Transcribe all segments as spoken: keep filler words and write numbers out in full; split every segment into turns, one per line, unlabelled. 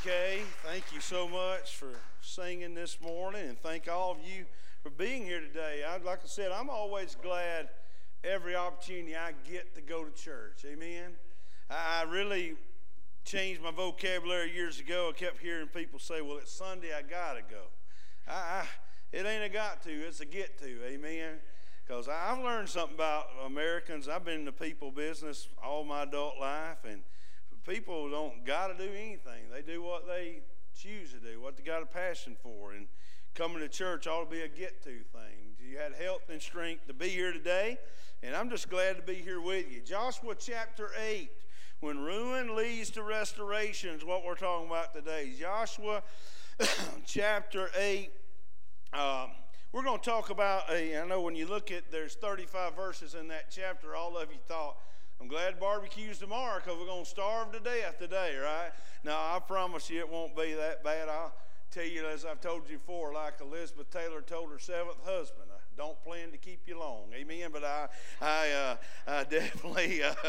Kay. Thank you so much for singing this morning, and thank all of you for being here today. I, like I said, I'm always glad every opportunity I get to go to church. Amen. I, I really changed my vocabulary years ago. I kept hearing people say, well, it's Sunday, I gotta go. I, I, it ain't a got to, it's a get to. Amen. Because I've learned something about Americans. I've been in the people business all my adult life, and people don't got to do anything. They do what they choose to do, what they got a passion for. And coming to church ought to be a get-to thing. You had health and strength to be here today, and I'm just glad to be here with you. Joshua chapter eight, when ruin leads to restoration is what we're talking about today. Joshua chapter eight. Um, we're going to talk about, a, I know when you look at, there's thirty-five verses in that chapter, all of you thought, I'm glad barbecue's tomorrow because we're going to starve to death today, right? Now, I promise you it won't be that bad. I'll tell you, as I've told you before, like Elizabeth Taylor told her seventh husband, I don't plan to keep you long. Amen? But I, I, uh, I definitely, uh,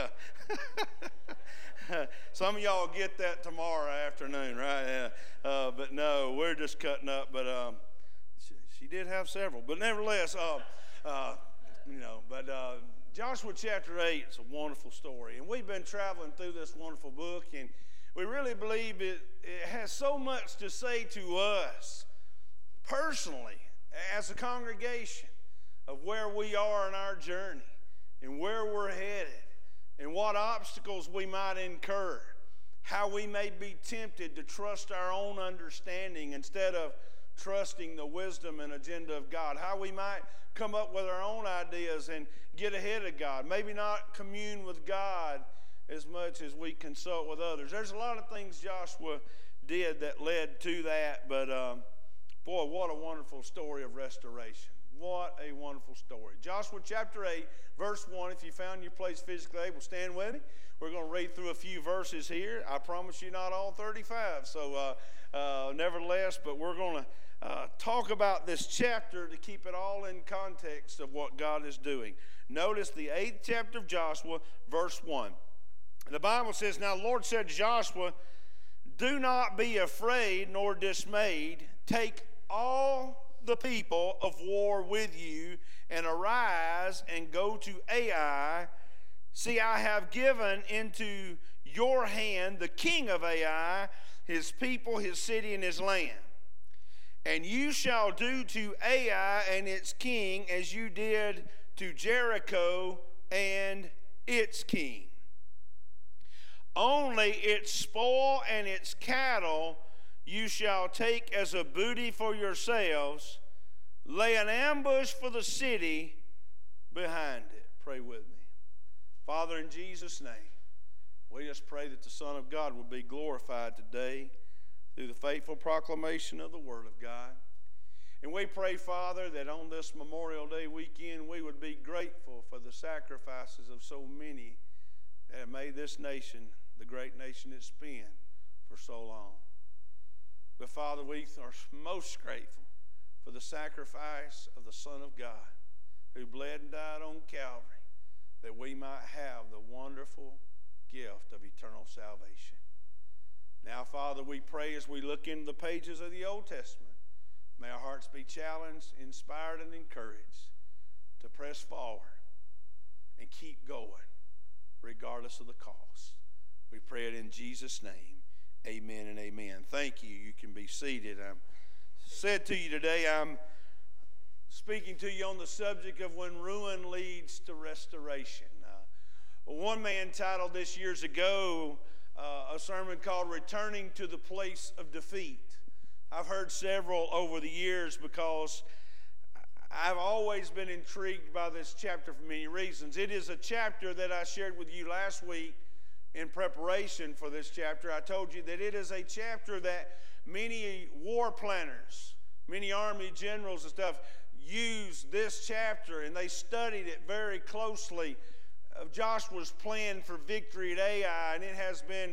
some of y'all get that tomorrow afternoon, right? Uh, uh, but no, we're just cutting up. But um, she, she did have several. But nevertheless, uh, uh, you know, but... Uh, Joshua chapter eight is a wonderful story, and we've been traveling through this wonderful book, and we really believe it, it has so much to say to us personally as a congregation of where we are in our journey and where we're headed and what obstacles we might incur, how we may be tempted to trust our own understanding instead of trusting the wisdom and agenda of God, how we might come up with our own ideas and get ahead of God, maybe not commune with God as much as we consult with others. There's a lot of things Joshua did that led to that, but um, boy, what a wonderful story of restoration. What a wonderful story. Joshua chapter eight, verse one, if you found your place physically able, stand with me. We're going to read through a few verses here. I promise you not all thirty-five, so uh, uh, nevertheless, but we're going to uh, talk about this chapter to keep it all in context of what God is doing. Notice the eighth chapter of Joshua, verse one. The Bible says, Now the Lord said to Joshua, Do not be afraid nor dismayed. Take all the people of war with you, and arise and go to Ai. See, I have given into your hand the king of Ai, his people, his city, and his land. And you shall do to Ai and its king as you did to Jericho and its king. Only its spoil and its cattle you shall take as a booty for yourselves. Lay an ambush for the city behind it. Pray with me. Father, in Jesus' name, we just pray that the Son of God will be glorified today through the faithful proclamation of the Word of God. And we pray, Father, that on this Memorial Day weekend we would be grateful for the sacrifices of so many that have made this nation the great nation it's been for so long. But Father, we are most grateful for the sacrifice of the Son of God who bled and died on Calvary that we might have the wonderful gift of eternal salvation. Now, Father, we pray as we look into the pages of the Old Testament, may our hearts be challenged, inspired, and encouraged to press forward and keep going regardless of the cost. We pray it in Jesus' name. Amen and amen. Thank you. You can be seated. I said to you today, I'm speaking to you on the subject of when ruin leads to restoration. Uh, one man titled this years ago uh, a sermon called Returning to the Place of Defeat. I've heard several over the years because I've always been intrigued by this chapter for many reasons. It is a chapter that I shared with you last week in preparation for this chapter. I told you that it is a chapter that many war planners, many army generals and stuff used this chapter, and they studied it very closely of Joshua's plan for victory at Ai, and it has been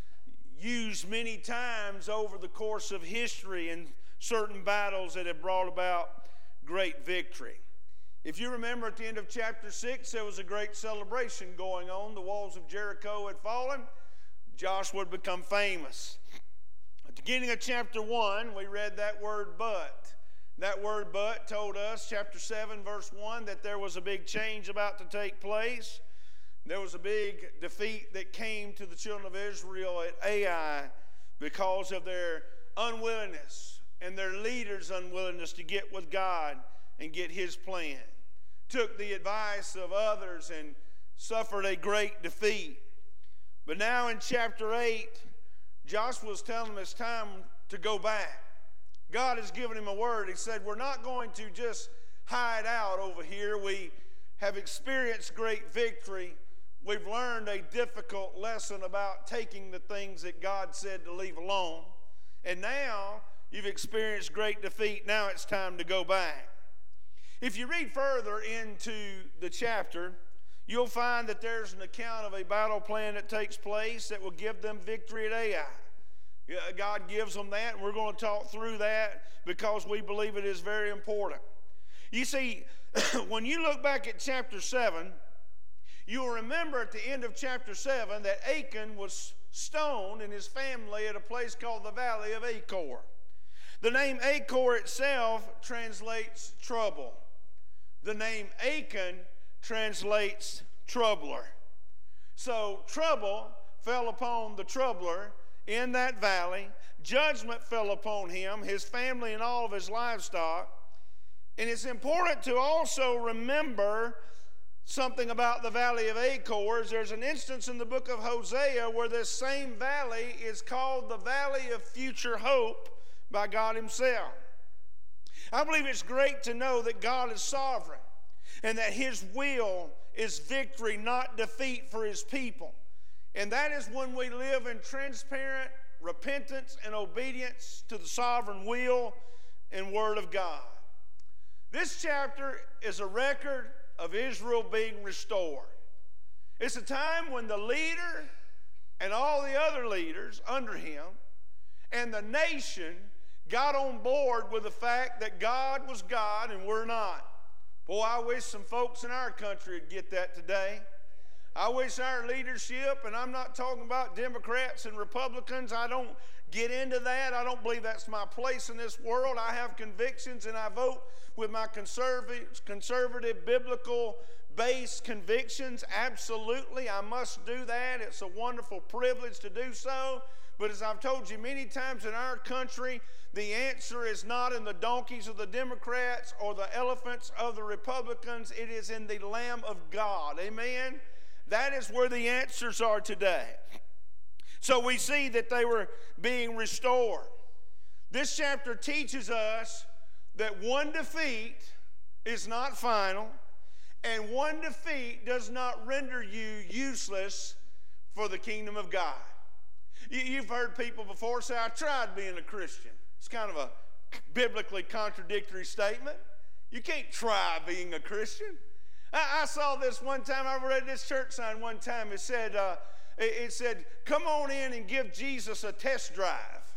used many times over the course of history in certain battles that have brought about great victory. If you remember at the end of chapter six, there was a great celebration going on. The walls of Jericho had fallen. Joshua had become famous. At the beginning of chapter one, we read that word but. That word but told us, chapter seven, verse one, that there was a big change about to take place. There was a big defeat that came to the children of Israel at Ai because of their unwillingness and their leaders' unwillingness to get with God and get his plan. Took the advice of others and suffered a great defeat. But now in chapter eight, Joshua's telling them it's time to go back. God has given him a word. He said, we're not going to just hide out over here. We have experienced great victory. We've learned a difficult lesson about taking the things that God said to leave alone. And now you've experienced great defeat. Now it's time to go back. If you read further into the chapter, you'll find that there's an account of a battle plan that takes place that will give them victory at Ai. God gives them that, and we're going to talk through that because we believe it is very important. You see, when you look back at chapter seven, you'll remember at the end of chapter seven that Achan was stoned and his family at a place called the Valley of Achor. The name Achor itself translates trouble. The name Achan translates troubler. So trouble fell upon the troubler in that valley. Judgment fell upon him, his family, and all of his livestock. And it's important to also remember something about the Valley of Achor. There's an instance in the book of Hosea where this same valley is called the Valley of Future Hope by God himself. I believe it's great to know that God is sovereign and that his will is victory, not defeat for his people. And that is when we live in transparent repentance and obedience to the sovereign will and word of God. This chapter is a record of Israel being restored. It's a time when the leader and all the other leaders under him and the nation got on board with the fact that God was God and we're not. Boy, I wish some folks in our country would get that today. I wish our leadership, and I'm not talking about Democrats and Republicans, I don't get into that. I don't believe that's my place in this world. I have convictions, and I vote with my conservative, conservative biblical-based convictions. Absolutely, I must do that. It's a wonderful privilege to do so. But as I've told you many times in our country, the answer is not in the donkeys of the Democrats or the elephants of the Republicans. It is in the Lamb of God. Amen? That is where the answers are today. So we see that they were being restored. This chapter teaches us that one defeat is not final, and one defeat does not render you useless for the kingdom of God. You've heard people before say, I tried being a Christian. It's kind of a biblically contradictory statement. You can't try being a Christian. I saw this one time. I read this church sign one time. It said, uh, it said, come on in and give Jesus a test drive.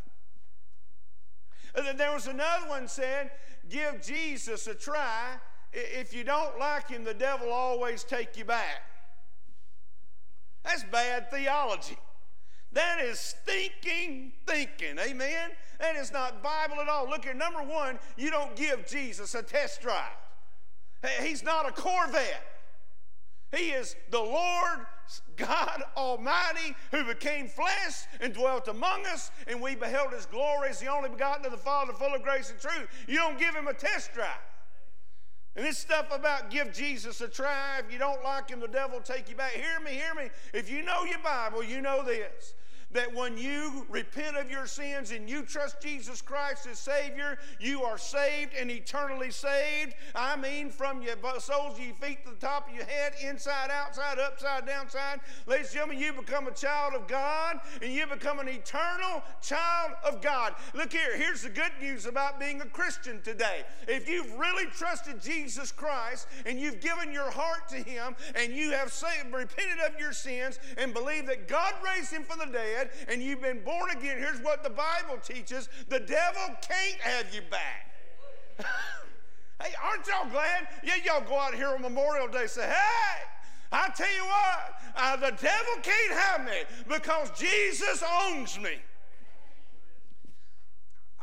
And then there was another one said, give Jesus a try. If you don't like him, the devil will always take you back. That's bad theology. That is stinking thinking. Amen? That is not Bible at all. Look here, number one, you don't give Jesus a test drive. He's not a Corvette. He is the Lord God Almighty who became flesh and dwelt among us, and we beheld his glory as the only begotten of the Father, full of grace and truth. You don't give him a test drive. And this stuff about give Jesus a try, if you don't like him, the devil will take you back. Hear me, hear me. If you know your Bible, you know this. That when you repent of your sins and you trust Jesus Christ as Savior, you are saved and eternally saved. I mean, from your soles of your feet to the top of your head, inside, outside, upside, downside. Ladies and gentlemen, you become a child of God and you become an eternal child of God. Look here, here's the good news about being a Christian today. If you've really trusted Jesus Christ and you've given your heart to him and you have saved, repented of your sins and believe that God raised him from the dead, and you've been born again, here's what the Bible teaches: the devil can't have you back. Hey, aren't y'all glad? Yeah, y'all go out here on Memorial Day and say, hey, I tell you what, uh, the devil can't have me because Jesus owns me.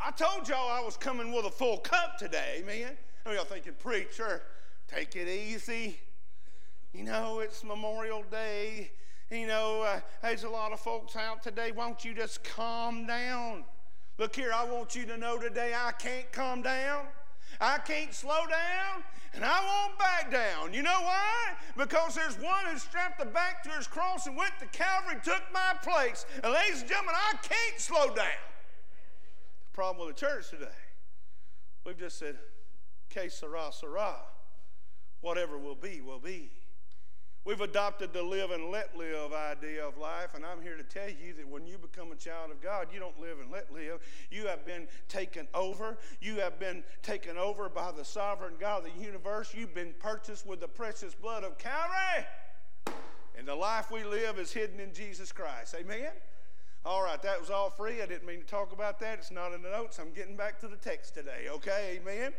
I told y'all I was coming with a full cup today, amen? I mean, y'all thinking, preacher, take it easy. You know, it's Memorial Day. You know, uh, there's a lot of folks out today. Why don't you just calm down? Look here, I want you to know today I can't calm down. I can't slow down, and I won't back down. You know why? Because there's one who strapped the back to his cross and went to Calvary and took my place. And ladies and gentlemen, I can't slow down. The problem with the church today, we've just said, que sera, sera. Whatever will be, will be. We've adopted the live and let live idea of life, and I'm here to tell you that when you become a child of God, you don't live and let live. You have been taken over. You have been taken over by the sovereign God of the universe. You've been purchased with the precious blood of Calvary, and the life we live is hidden in Jesus Christ. Amen? All right, that was all free. I didn't mean to talk about that. It's not in the notes. I'm getting back to the text today, okay? Amen?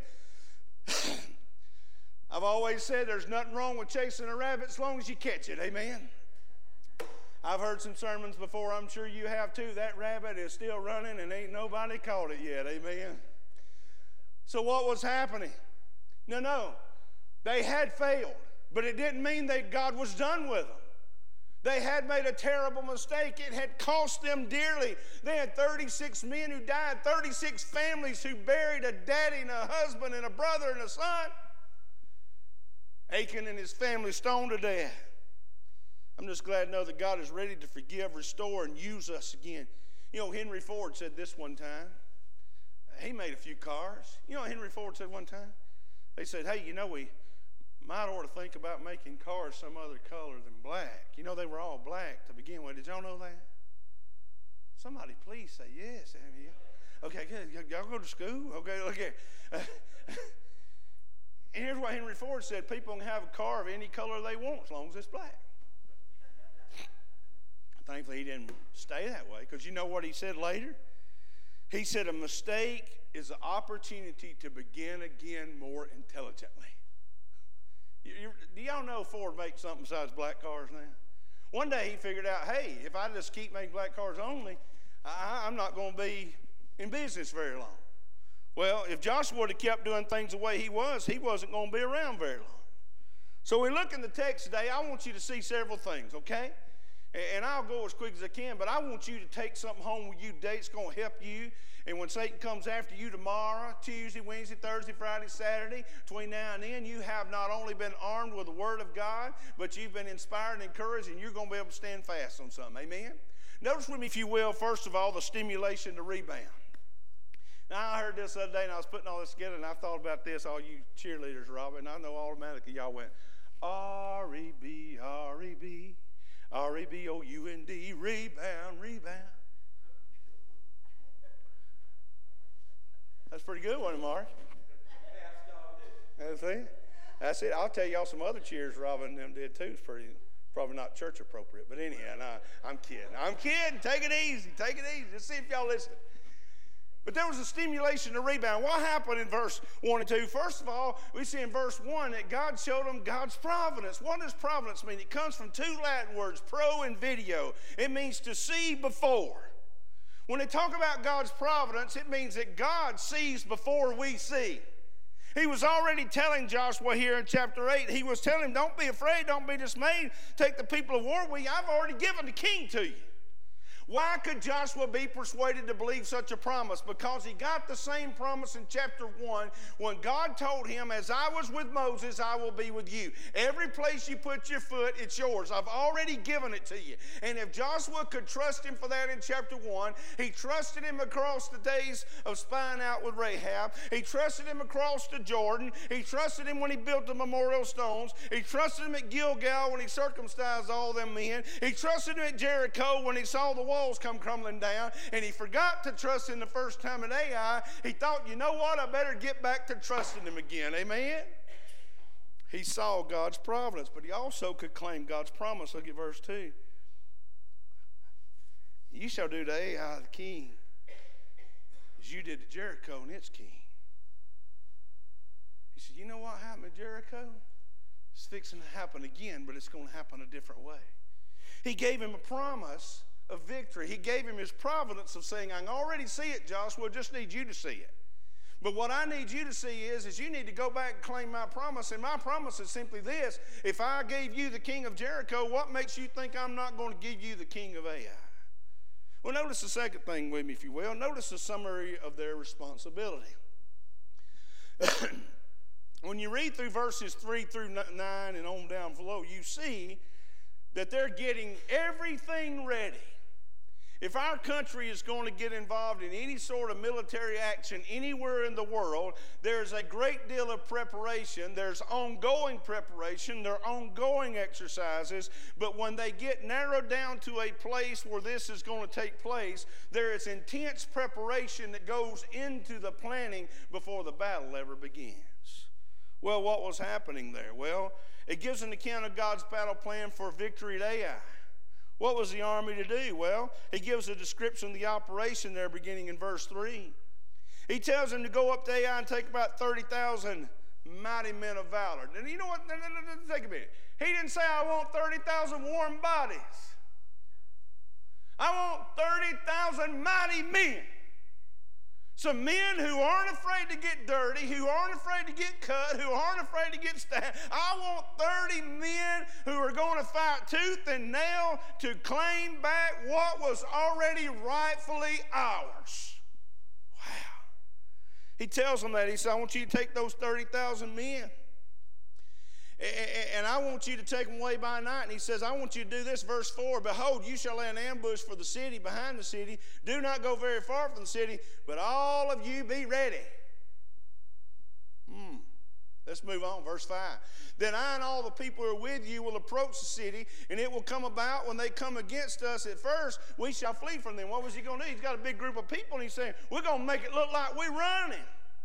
I've always said there's nothing wrong with chasing a rabbit as long as you catch it, amen? I've heard some sermons before, I'm sure you have too. That rabbit is still running and ain't nobody caught it yet, amen? So what was happening? No, no, they had failed, but it didn't mean that God was done with them. They had made a terrible mistake. It had cost them dearly. They had thirty-six men who died, thirty-six families who buried a daddy and a husband and a brother and a son. Achan and his family stoned to death. I'm just glad to know that God is ready to forgive, restore, and use us again. You know, Henry Ford said this one time. He made a few cars. You know what Henry Ford said one time? They said, hey, you know, we might ought to think about making cars some other color than black. You know, they were all black to begin with. Did y'all know that? Somebody please say yes. Okay, good. Y'all go to school? Okay, look here. And here's what Henry Ford said. People can have a car of any color they want as long as it's black. Thankfully, he didn't stay that way, because you know what he said later? He said a mistake is an opportunity to begin again more intelligently. You, you, do y'all know Ford makes something besides black cars now? One day he figured out, hey, if I just keep making black cars only, I, I'm not going to be in business very long. Well, if Joshua would have kept doing things the way he was, he wasn't going to be around very long. So we look in the text today. I want you to see several things, okay? And I'll go as quick as I can, but I want you to take something home with you today. It's going to help you. And when Satan comes after you tomorrow, Tuesday, Wednesday, Thursday, Friday, Saturday, between now and then, you have not only been armed with the Word of God, but you've been inspired and encouraged, and you're going to be able to stand fast on something. Amen? Notice with me, if you will, first of all, the stimulation to rebound. Now, I heard this the other day, and I was putting all this together, and I thought about this, all you cheerleaders, Robert, and I know automatically y'all went, R E B, R E B, R E B O U N D, rebound, rebound. That's pretty good, wasn't it, Mark? That's it. That's it. I'll tell y'all some other cheers Robin and them did too. It's pretty, probably not church appropriate, but anyhow, no, I'm kidding. I'm kidding. Take it easy. Take it easy. Just see if y'all listen. But there was a stimulation to rebound. What happened in verse one and two? First of all, we see in verse one that God showed them God's providence. What does providence mean? It comes from two Latin words, pro and video. It means to see before. When they talk about God's providence, it means that God sees before we see. He was already telling Joshua here in chapter eight, he was telling him, don't be afraid, don't be dismayed. Take the people of war with you. I've already given the king to you. Why could Joshua be persuaded to believe such a promise? Because he got the same promise in chapter one when God told him, as I was with Moses, I will be with you. Every place you put your foot, it's yours. I've already given it to you. And if Joshua could trust him for that in chapter one, he trusted him across the days of spying out with Rahab. He trusted him across the Jordan. He trusted him when he built the memorial stones. He trusted him at Gilgal when he circumcised all them men. He trusted him at Jericho when he saw the walls come crumbling down, and he forgot to trust him the first time at Ai. He thought, you know what, I better get back to trusting him again. Amen? He saw God's providence, but he also could claim God's promise. Look at verse two. You shall do to Ai the king as you did to Jericho and its king. He said, you know what happened to Jericho? It's fixing to happen again, but it's going to happen a different way. He gave him a promise of victory. He gave him his providence of saying, I can already see it, Joshua, just need you to see it. But what I need you to see is, is you need to go back and claim my promise. And my promise is simply this. If I gave you the king of Jericho, what makes you think I'm not going to give you the king of Ai? Well, notice the second thing with me, if you will. Notice the summary of their responsibility. When you read through verses three through nine and on down below, you see that they're getting everything ready. If our country is going to get involved in any sort of military action anywhere in the world, there's a great deal of preparation. There's ongoing preparation. There are ongoing exercises. But when they get narrowed down to a place where this is going to take place, there is intense preparation that goes into the planning before the battle ever begins. Well, what was happening there? Well, it gives an account of God's battle plan for victory at Ai. What was the army to do? Well, he gives a description of the operation there beginning in verse three. He tells them to go up to Ai and take about thirty thousand mighty men of valor. And you know what? Take a minute. He didn't say, I want thirty thousand warm bodies. I want thirty thousand mighty men. Some men who aren't afraid to get dirty, who aren't afraid to get cut, who aren't afraid to get stabbed. I want thirty men who are going to fight tooth and nail to claim back what was already rightfully ours. Wow. He tells them that. He said, I want you to take those thirty thousand men. And I want you to take them away by night. And he says, I want you to do this. Verse four, behold, you shall lay an ambush for the city behind the city. Do not go very far from the city, but all of you be ready. Hmm. Let's move on. Verse five. Then I and all the people who are with you will approach the city, and it will come about when they come against us at first, we shall flee from them. What was he going to do? He's got a big group of people, and he's saying, we're going to make it look like we're running.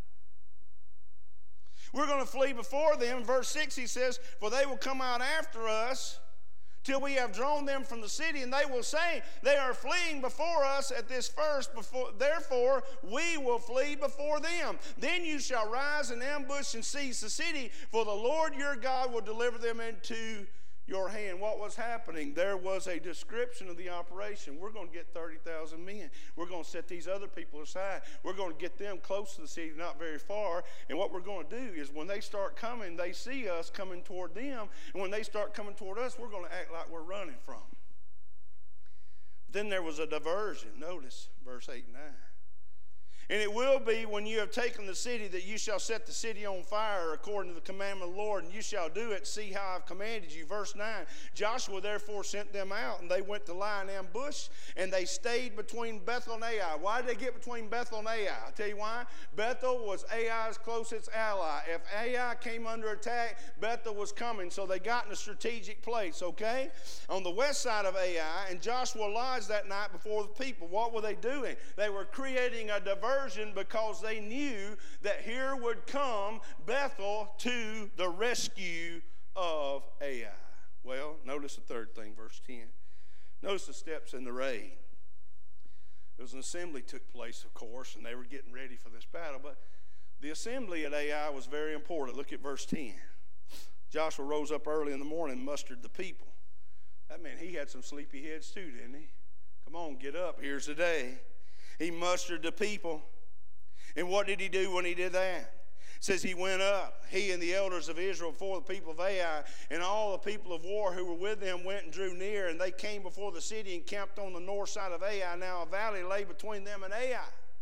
We're going to flee before them. Verse six, he says, for they will come out after us till we have drawn them from the city, and they will say, they are fleeing before us at this first, before, therefore we will flee before them. Then you shall rise and ambush and seize the city, for the Lord your God will deliver them into your hand. What was happening? There was a description of the operation. We're going to get thirty thousand men. We're going to set these other people aside. We're going to get them close to the city, not very far. And what we're going to do is when they start coming, they see us coming toward them. And when they start coming toward us, we're going to act like we're running from them. Then there was a diversion. Notice verse eight and nine. And it will be when you have taken the city that you shall set the city on fire according to the commandment of the Lord, and you shall do it. See how I've commanded you. Verse nine, Joshua therefore sent them out, and they went to lie in ambush, and they stayed between Bethel and Ai. Why did they get between Bethel and Ai? I'll tell you why. Bethel was Ai's closest ally. If Ai came under attack, Bethel was coming, so they got in a strategic place, okay? On the west side of Ai, and Joshua lodged that night before the people. What were they doing? They were creating a diversion because they knew that here would come Bethel to the rescue of Ai. Well, notice the third thing, verse ten. Notice the steps in the raid. There was an assembly took place, of course, and they were getting ready for this battle, but the assembly at Ai was very important. Look at verse ten. Joshua rose up early in the morning and mustered the people. That meant he had some sleepy heads too, didn't he? Come on, get up. Here's the day. He mustered the people. And what did he do when he did that? It says he went up, he and the elders of Israel before the people of Ai, and all the people of war who were with them went and drew near, and they came before the city and camped on the north side of Ai. Now a valley lay between them and Ai.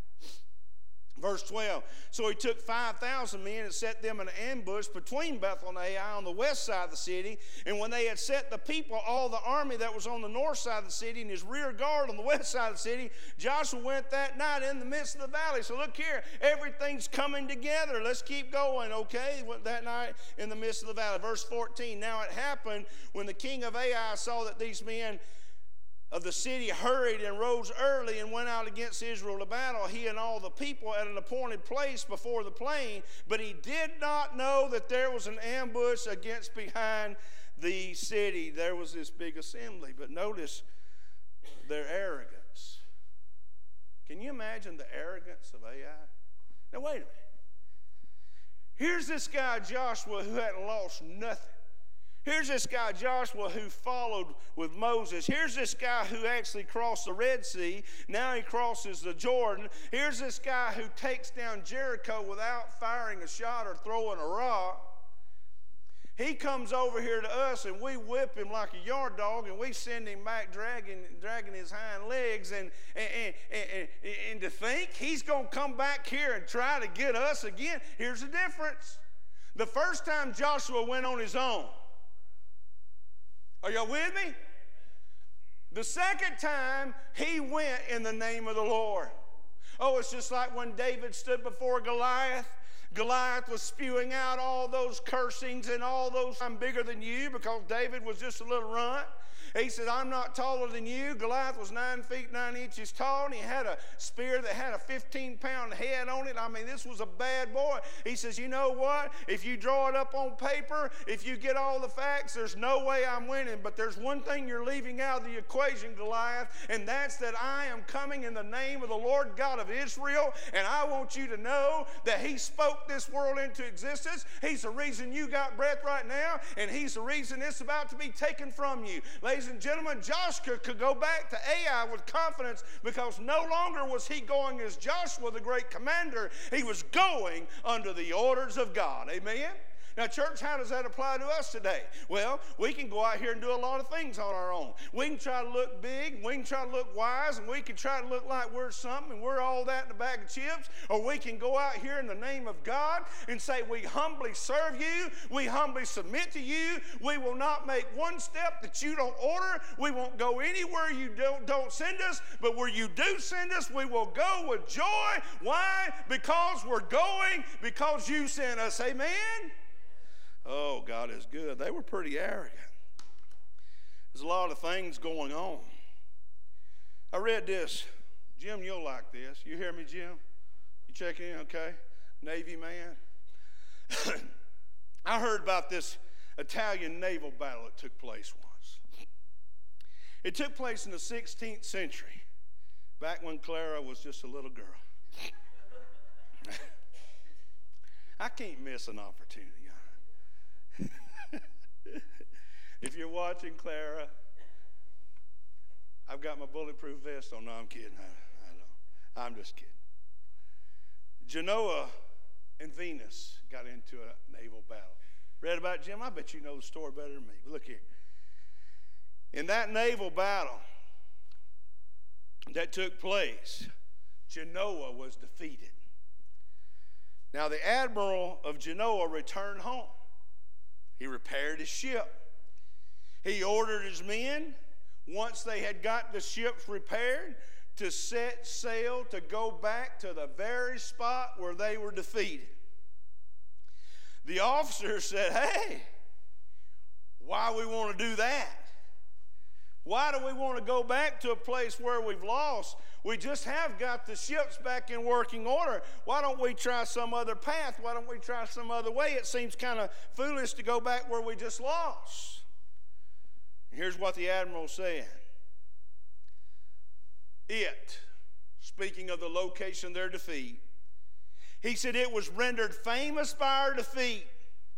Verse twelve, so he took five thousand men and set them in an ambush between Bethel and Ai on the west side of the city. And when they had set the people, all the army that was on the north side of the city and his rear guard on the west side of the city, Joshua went that night in the midst of the valley. So look here, everything's coming together. Let's keep going, okay? Went that night in the midst of the valley. Verse fourteen, now it happened when the king of Ai saw that these men of the city hurried and rose early and went out against Israel to battle, he and all the people at an appointed place before the plain. But he did not know that there was an ambush against behind the city. There was this big assembly. But notice their arrogance. Can you imagine the arrogance of Ai? Now wait a minute. Here's this guy Joshua who hadn't lost nothing. Here's this guy, Joshua, who followed with Moses. Here's this guy who actually crossed the Red Sea. Now he crosses the Jordan. Here's this guy who takes down Jericho without firing a shot or throwing a rock. He comes over here to us, and we whip him like a yard dog, and we send him back dragging, dragging his hind legs. And, and, and, and, and to think he's going to come back here and try to get us again, here's the difference. The first time Joshua went on his own. Are y'all with me? The second time, he went in the name of the Lord. Oh, it's just like when David stood before Goliath. Goliath was spewing out all those cursings and all those, I'm bigger than you, because David was just a little runt. He said, I'm not taller than you. Goliath was nine feet, nine inches tall, and he had a spear that had a fifteen pound head on it. I mean, this was a bad boy. He says, you know what? If you draw it up on paper, if you get all the facts, there's no way I'm winning. But there's one thing you're leaving out of the equation, Goliath, and that's that I am coming in the name of the Lord God of Israel, and I want you to know that he spoke this world into existence. He's the reason you got breath right now, and he's the reason it's about to be taken from you. Ladies and gentlemen, Joshua could go back to Ai with confidence, because no longer was he going as Joshua, the great commander. He was going under the orders of God. Amen? Now, church, how does that apply to us today? Well, we can go out here and do a lot of things on our own. We can try to look big, we can try to look wise, and we can try to look like we're something, and we're all that in a bag of chips. Or we can go out here in the name of God and say, we humbly serve you, we humbly submit to you, we will not make one step that you don't order, we won't go anywhere you don't, don't send us, but where you do send us, we will go with joy. Why? Because we're going because you sent us. Amen? Oh, God is good. They were pretty arrogant. There's a lot of things going on. I read this. Jim, you'll like this. You hear me, Jim? You check in, okay? Navy man. I heard about this Italian naval battle that took place once. It took place in the sixteenth century, back when Clara was just a little girl. I can't miss an opportunity. If you're watching, Clara, I've got my bulletproof vest on. No, I'm kidding. I, I don't. I'm just kidding. Genoa and Venus got into a naval battle. Read about Jim? I bet you know the story better than me. But look here. In that naval battle that took place, Genoa was defeated. Now, the admiral of Genoa returned home. He repaired his ship. He ordered his men, once they had got the ships repaired, to set sail to go back to the very spot where they were defeated. The officer said, hey, why we want to do that? Why do we want to go back to a place where we've lost? We just have got the ships back in working order. Why don't we try some other path? Why don't we try some other way? It seems kind of foolish to go back where we just lost. Here's what the admiral said. It, speaking of the location of their defeat, he said, it was rendered famous by our defeat.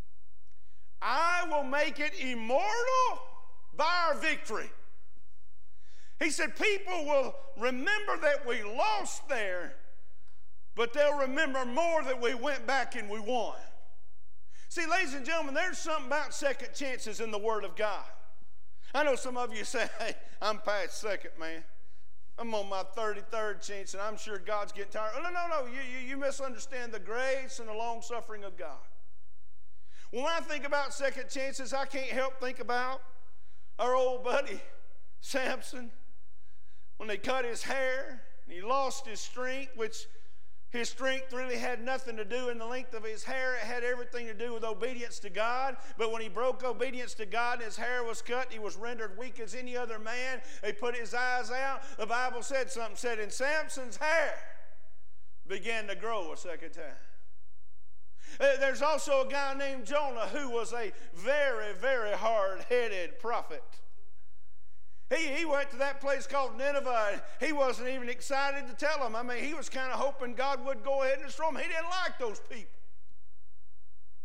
I will make it immortal by our victory. He said, people will remember that we lost there, but they'll remember more that we went back and we won. See, ladies and gentlemen, there's something about second chances in the Word of God. I know some of you say, hey, I'm past second, man. I'm on my thirty-third chance, and I'm sure God's getting tired. Oh, no, no, no. You, you, you misunderstand the grace and the long-suffering of God. When I think about second chances, I can't help think about our old buddy, Samson, when they cut his hair, and he lost his strength, which his strength really had nothing to do in the length of his hair. It had everything to do with obedience to God. But when he broke obedience to God and his hair was cut, he was rendered weak as any other man. They put his eyes out. The Bible said something, said, and Samson's hair began to grow a second time. There's also a guy named Jonah who was a very, very hard-headed prophet. He, he went to that place called Nineveh. He wasn't even excited to tell them. I mean, he was kind of hoping God would go ahead and destroy them. He didn't like those people.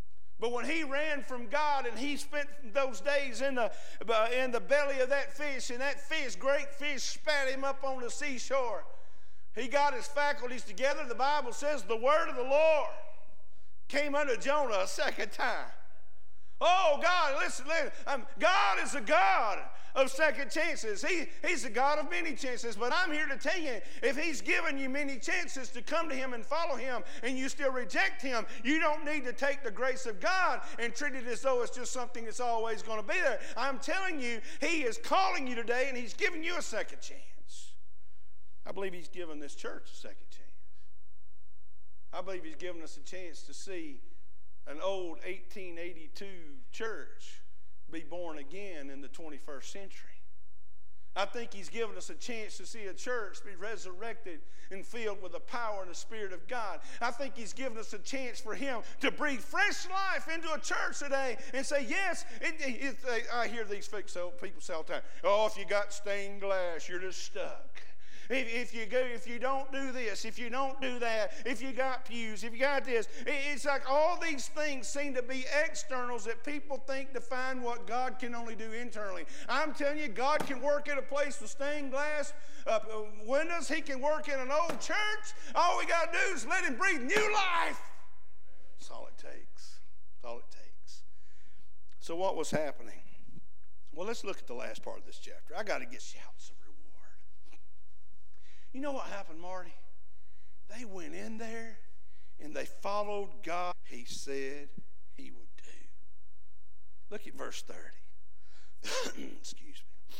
But when he ran from God and he spent those days in the, uh, in the belly of that fish, and that fish, great fish, spat him up on the seashore, he got his faculties together. The Bible says the word of the Lord came unto Jonah a second time. Oh, God, listen, listen. Um, God is a God of second chances. He, he's a God of many chances. But I'm here to tell you, if he's given you many chances to come to him and follow him, and you still reject him, you don't need to take the grace of God and treat it as though it's just something that's always going to be there. I'm telling you, he is calling you today, and he's giving you a second chance. I believe he's given this church a second chance. I believe he's given us a chance to see an old eighteen eighty-two church be born again in the twenty-first century. I think he's given us a chance to see a church be resurrected and filled with the power and the Spirit of God. I think he's given us a chance for him to breathe fresh life into a church today and say, yes, it, it, it, I hear these people say all the time, oh, if you got stained glass, you're just stuck. If, if you go, if you don't do this, if you don't do that, if you got pews, if you got this, it, it's like all these things seem to be externals that people think define what God can only do internally. I'm telling you, God can work in a place with stained glass uh, windows. He can work in an old church. All we got to do is let him breathe new life. That's all it takes. That's all it takes. So what was happening? Well, let's look at the last part of this chapter. I got to get shouts of reward. You know what happened, Marty? They went in there and they followed God. He said he would do. Look at verse thirty. Excuse me.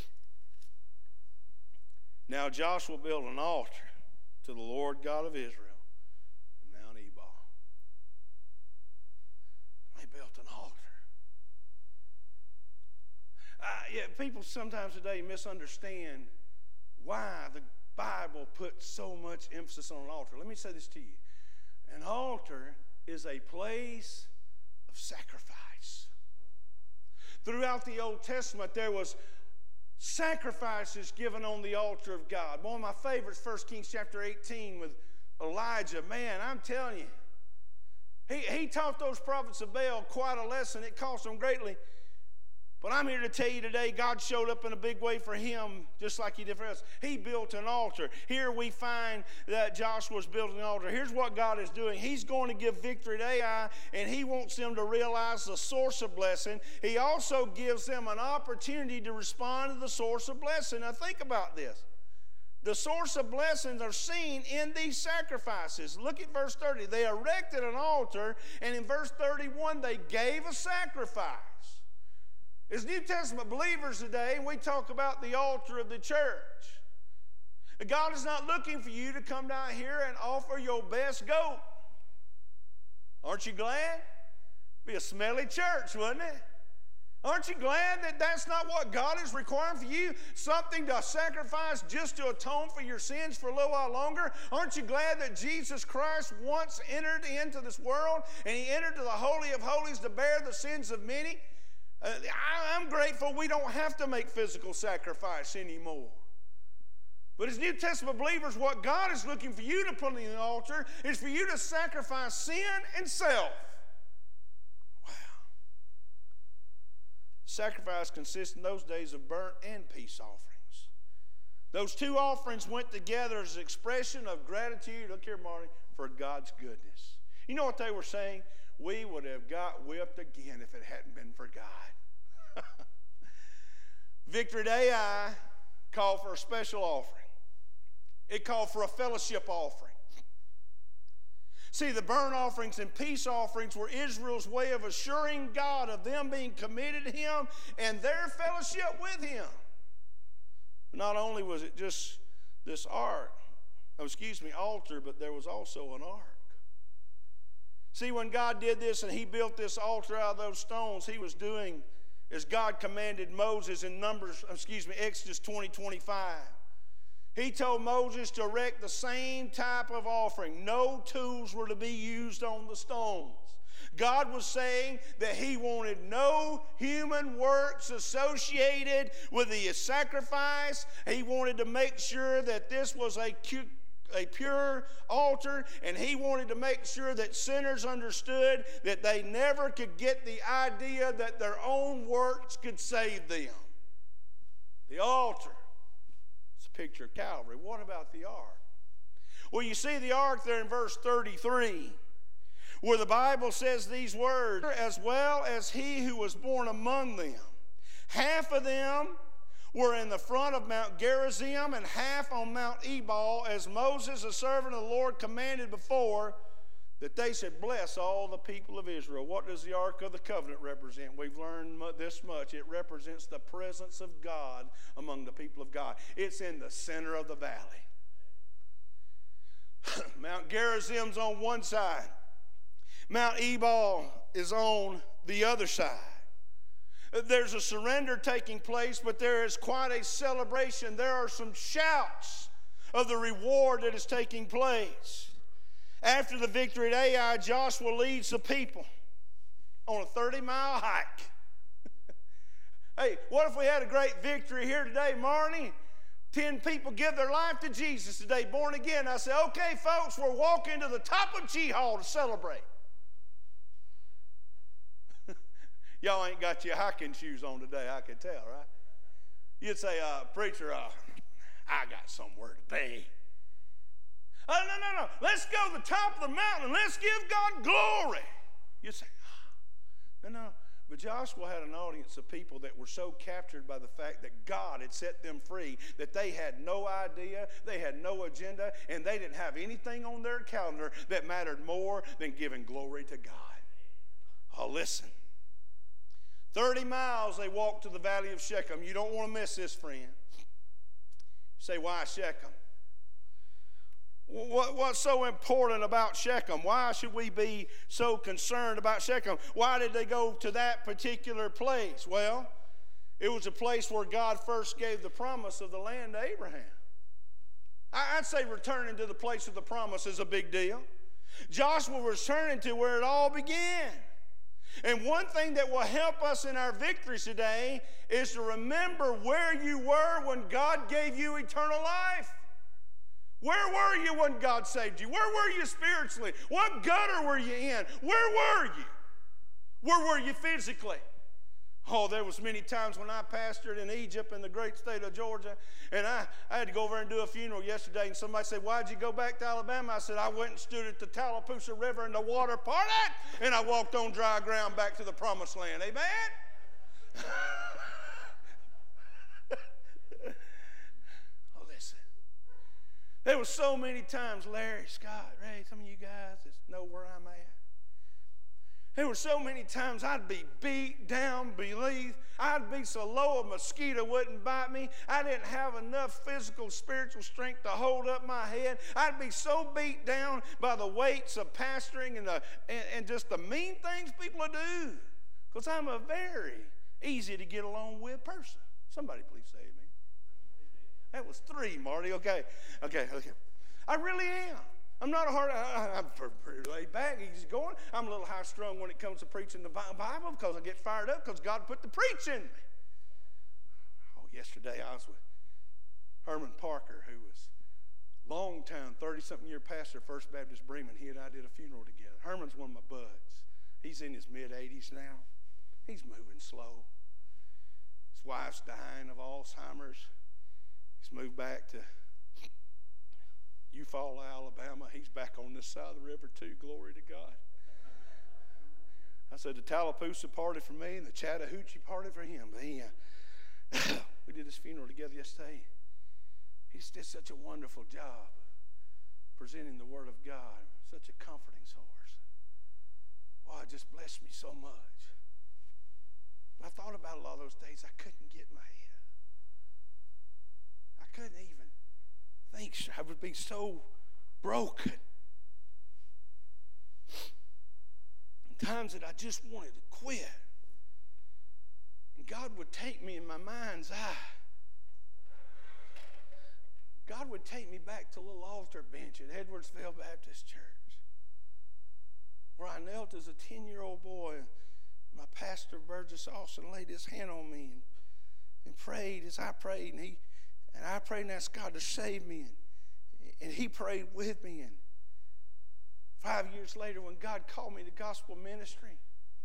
Now Joshua built an altar to the Lord God of Israel in Mount Ebal. They built an altar. Uh, yeah, people sometimes today misunderstand why the Bible puts so much emphasis on an altar. Let me say this to you. An altar is a place of sacrifice. Throughout the Old Testament, there was sacrifices given on the altar of God. One of my favorites, First Kings chapter eighteen with Elijah. Man, I'm telling you, he, he taught those prophets of Baal quite a lesson. It cost them greatly. But I'm here to tell you today, God showed up in a big way for him, just like he did for us. He built an altar. Here we find that Joshua's building an altar. Here's what God is doing. He's going to give victory to Ai, and he wants them to realize the source of blessing. He also gives them an opportunity to respond to the source of blessing. Now think about this. The source of blessings are seen in these sacrifices. Look at verse thirty. They erected an altar, and in verse thirty-one, they gave a sacrifice. As New Testament believers today, we talk about the altar of the church. God is not looking for you to come down here and offer your best goat. Aren't you glad? Be a smelly church, wouldn't it? Aren't you glad that that's not what God is requiring for you? Something to sacrifice just to atone for your sins for a little while longer? Aren't you glad that Jesus Christ once entered into this world and he entered to the Holy of Holies to bear the sins of many? Uh, I, I'm grateful we don't have to make physical sacrifice anymore. But as New Testament believers, what God is looking for you to put on the altar is for you to sacrifice sin and self. Wow. Sacrifice consists in those days of burnt and peace offerings. Those two offerings went together as an expression of gratitude, look here, Marty, for God's goodness. You know what they were saying? We would have got whipped again if it hadn't been for God. Victory Day Ai called for a special offering. It called for a fellowship offering. See, the burnt offerings and peace offerings were Israel's way of assuring God of them being committed to him and their fellowship with him. Not only was it just this ark, oh, excuse me, altar, but there was also an ark. See, when God did this and he built this altar out of those stones, he was doing as God commanded Moses in Numbers, excuse me, Exodus twenty, twenty-five. He told Moses to erect the same type of offering. No tools were to be used on the stones. God was saying that he wanted no human works associated with the sacrifice. He wanted to make sure that this was a a pure altar, and he wanted to make sure that sinners understood that they never could get the idea that their own works could save them. The altar. It's a picture of Calvary. What about the ark? Well, you see the ark there in verse thirty-three, where the Bible says these words, as well as he who was born among them. Half of them were in the front of Mount Gerizim and half on Mount Ebal, as Moses, the servant of the Lord, commanded before, that they should bless all the people of Israel. What does the Ark of the Covenant represent? We've learned this much. It represents the presence of God among the people of God. It's in the center of the valley. Mount Gerizim's on one side. Mount Ebal is on the other side. There's a surrender taking place, but there is quite a celebration. There are some shouts of the reward that is taking place. After the victory at Ai, Joshua leads the people on a thirty-mile hike. Hey, what if we had a great victory here today, Marnie? Ten people give their life to Jesus today, born again. I say, okay, folks, we're walking to the top of G-Hall to celebrate. Y'all ain't got your hiking shoes on today, I can tell, right? You'd say, uh, preacher, uh, I got somewhere to be. Oh, no, no, no. Let's go to the top of the mountain and let's give God glory. You'd say, oh. No, no. But Joshua had an audience of people that were so captured by the fact that God had set them free that they had no idea, they had no agenda, and they didn't have anything on their calendar that mattered more than giving glory to God. Oh, listen. thirty miles they walked to the valley of Shechem. You don't want to miss this, friend. You say, why Shechem? What, what's so important about Shechem? Why should we be so concerned about Shechem? Why did they go to that particular place? Well, it was a place where God first gave the promise of the land to Abraham. I'd say returning to the place of the promise is a big deal. Joshua was returning to where it all began. And one thing that will help us in our victories today is to remember where you were when God gave you eternal life. Where were you when God saved you? Where were you spiritually? What gutter were you in? Where were you? Where were you physically? Oh, there was many times when I pastored in Egypt in the great state of Georgia, and I, I had to go over and do a funeral yesterday, and somebody said, why'd you go back to Alabama? I said, I went and stood at the Tallapoosa River and the water parted, and I walked on dry ground back to the promised land. Amen? Oh, listen. There were so many times, Larry, Scott, Ray, some of you guys that know where I'm at. There were so many times I'd be beat down beneath. I'd be so low a mosquito wouldn't bite me. I didn't have enough physical, spiritual strength to hold up my head. I'd be so beat down by the weights of pastoring and, the, and, and just the mean things people do. Because I'm a very easy to get along with person. Somebody please say amen. That was three, Marty. Okay, okay, okay. I really am. I'm not a hard, I, I'm pretty laid back, easy going. I'm a little high strung when it comes to preaching the Bible because I get fired up because God put the preach in me. Oh, yesterday I was with Herman Parker, who was long-time, thirty-something year pastor of First Baptist Bremen. He and I did a funeral together. Herman's one of my buds. He's in his mid-eighties now. He's moving slow. His wife's dying of Alzheimer's. He's moved back to Eufaula, Alabama. He's back on this side of the river too. Glory to God. I said the Tallapoosa parted for me and the Chattahoochee parted for him. But he, uh, we did his funeral together yesterday. He just did such a wonderful job of presenting the Word of God. Such a comforting source. Wow, it just blessed me so much. I thought about a lot of those days. I couldn't get my head. I couldn't even think. I would be so broken. Times that I just wanted to quit. And God would take me in my mind's eye. God would take me back to a little altar bench at Edwardsville Baptist Church, where I knelt as a ten-year-old boy. My pastor, Burgess Austin, laid his hand on me and, and prayed as I prayed. And he and I prayed and asked God to save me. And, And he prayed with me. And five years later, when God called me to gospel ministry,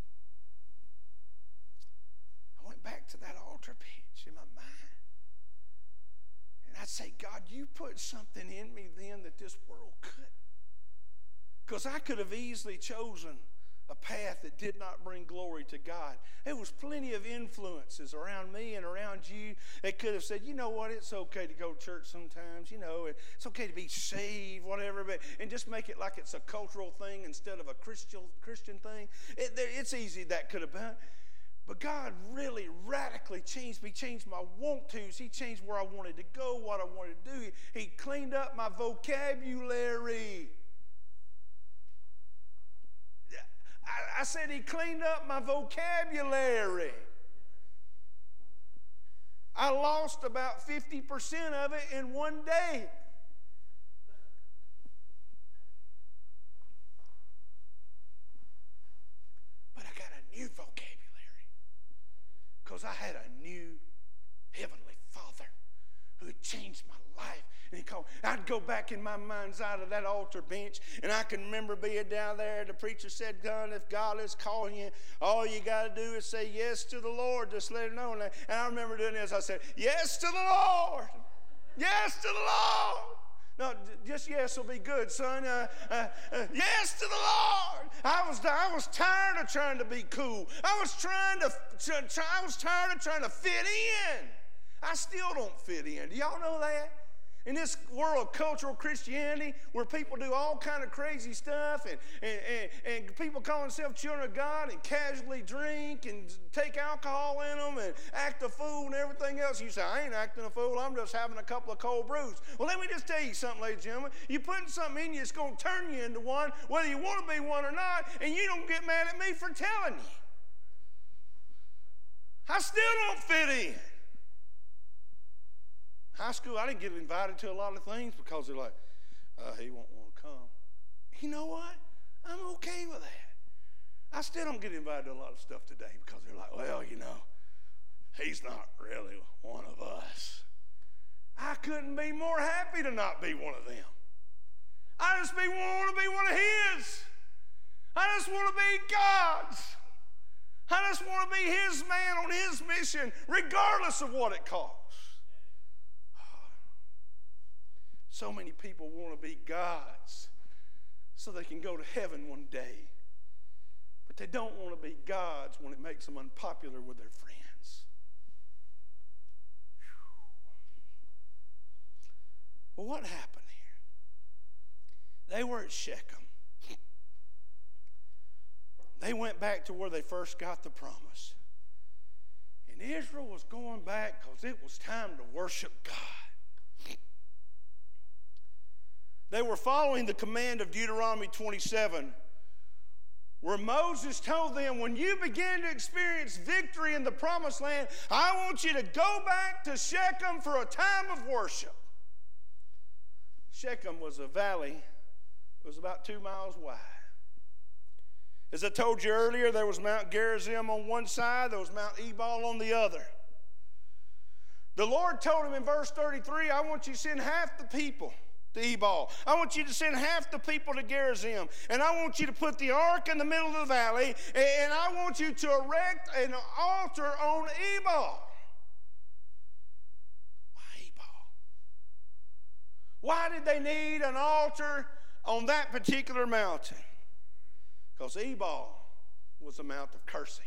I went back to that altar bench in my mind. And I'd say, God, you put something in me then that this world couldn't. Because I could have easily chosen a path that did not bring glory to God. There was plenty of influences around me and around you that could have said, you know what, it's okay to go to church sometimes, you know, it's okay to be saved, whatever, but, and just make it like it's a cultural thing instead of a Christian, Christian thing. It, it's easy that could have been. But God really radically changed me, changed my want-tos. He changed where I wanted to go, what I wanted to do. He, he cleaned up my vocabulary. I said he cleaned up my vocabulary. I lost about fifty percent of it in one day. But I got a new vocabulary because I had a new Heavenly Father who had changed my life. And he called. I'd go back in my mind's eye to that altar bench, and I can remember being down there. The preacher said, "God, if God is calling you, all you got to do is say yes to the Lord. Just let him know." And I remember doing this. I said, "Yes to the Lord. Yes to the Lord." No, just yes will be good, son. Uh, uh, uh, yes to the Lord. I was I was tired of trying to be cool. I was trying to. Try, I was tired of trying to fit in. I still don't fit in. Do y'all know that? In this world of cultural Christianity, where people do all kind of crazy stuff, and, and, and, and people call themselves children of God and casually drink and take alcohol in them and act a fool and everything else. You say, I ain't acting a fool, I'm just having a couple of cold brews. Well, let me just tell you something, ladies and gentlemen. You're putting something in you that's going to turn you into one, whether you want to be one or not, and you don't get mad at me for telling you. I still don't fit in. High school, I didn't get invited to a lot of things because they're like, uh, he won't want to come. You know what? I'm okay with that. I still don't get invited to a lot of stuff today because they're like, well, you know, he's not really one of us. I couldn't be more happy to not be one of them. I just be, want to be one of his. I just want to be God's. I just want to be his man on his mission, regardless of what it costs. So many people want to be God's so they can go to heaven one day. But they don't want to be God's when it makes them unpopular with their friends. Well, what happened here? They were at Shechem. They went back to where they first got the promise. And Israel was going back because it was time to worship God. They were following the command of Deuteronomy twenty-seven, where Moses told them, when you begin to experience victory in the promised land, I want you to go back to Shechem for a time of worship. Shechem was a valley. It was about two miles wide. As I told you earlier, there was Mount Gerizim on one side, there was Mount Ebal on the other. The Lord told him in verse thirty-three, I want you to send half the people to Ebal. I want you to send half the people to Gerizim. And I want you to put the ark in the middle of the valley. And I want you to erect an altar on Ebal. Why Ebal? Why did they need an altar on that particular mountain? Because Ebal was a mount of cursing.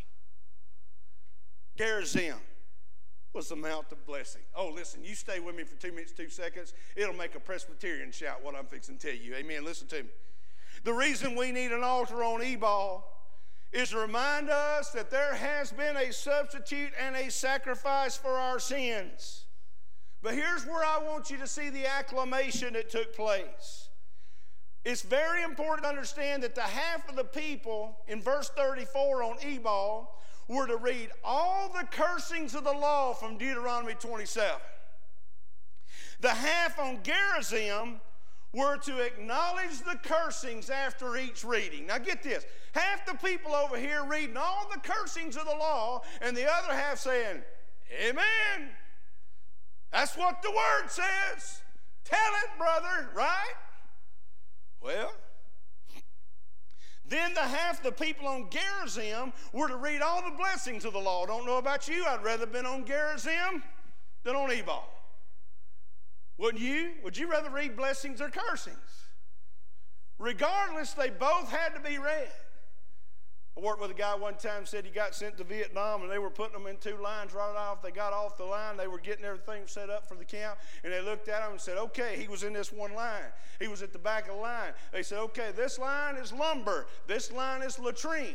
Gerizim was the mount of blessing. Oh, listen, you stay with me for two minutes, two seconds. It'll make a Presbyterian shout what I'm fixing to tell you. Amen. Listen to me. The reason we need an altar on Ebal is to remind us that there has been a substitute and a sacrifice for our sins. But here's where I want you to see the acclamation that took place. It's very important to understand that the half of the people in verse thirty-four on Ebal were to read all the cursings of the law from Deuteronomy twenty-seven. The half on Gerizim were to acknowledge the cursings after each reading. Now get this. Half the people over here reading all the cursings of the law, and the other half saying, amen. That's what the word says. Tell it, brother, right? Well, then the half the people on Gerizim were to read all the blessings of the law. Don't know about you. I'd rather have been on Gerizim than on Ebal. Wouldn't you? Would you rather read blessings or cursings? Regardless, they both had to be read. I worked with a guy one time, said he got sent to Vietnam, and they were putting them in two lines right off. They got off the line. They were getting everything set up for the camp, and they looked at him and said, okay, he was in this one line. He was at the back of the line. They said, okay, this line is lumber. This line is latrine.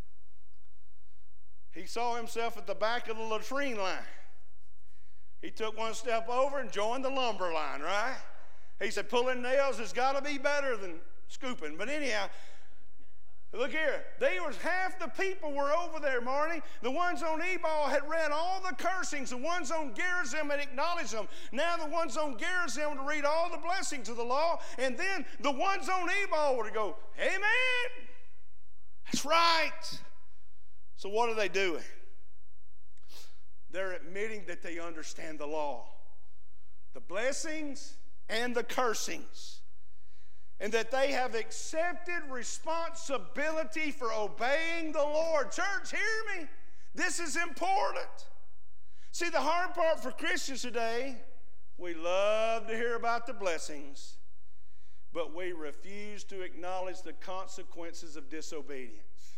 He saw himself at the back of the latrine line. He took one step over and joined the lumber line, right? He said, pulling nails has got to be better than scooping. But anyhow, look here. They was half the people were over there, Marty. The ones on Ebal had read all the cursings. The ones on Gerizim had acknowledged them. Now the ones on Gerizim were to read all the blessings of the law. And then the ones on Ebal were to go, amen. That's right. So what are they doing? They're admitting that they understand the law, the blessings and the cursings, and that they have accepted responsibility for obeying the Lord. Church, hear me. This is important. See, the hard part for Christians today, we love to hear about the blessings, but we refuse to acknowledge the consequences of disobedience.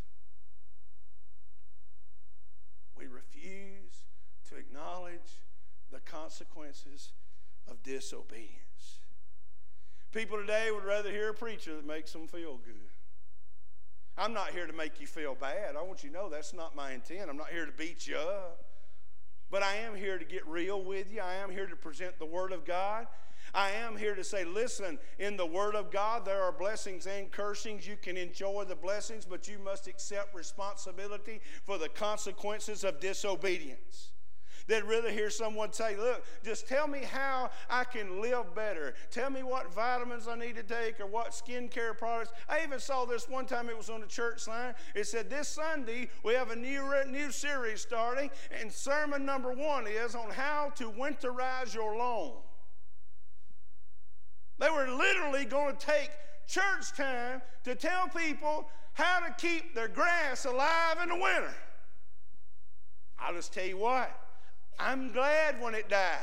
We refuse to acknowledge the consequences of disobedience. People today would rather hear a preacher that makes them feel good. I'm not here to make you feel bad. I want you to know that's not my intent. I'm not here to beat you up. But I am here to get real with you. I am here to present the Word of God. I am here to say, listen, in the Word of God, there are blessings and cursings. You can enjoy the blessings, but you must accept responsibility for the consequences of disobedience. They'd rather hear someone say, look, just tell me how I can live better. Tell me what vitamins I need to take or what skincare products. I even saw this one time. It was on the church sign. It said, this Sunday we have a new, new series starting, and sermon number one is on how to winterize your lawn. They were literally going to take church time to tell people how to keep their grass alive in the winter. I'll just tell you what. I'm glad when it dies.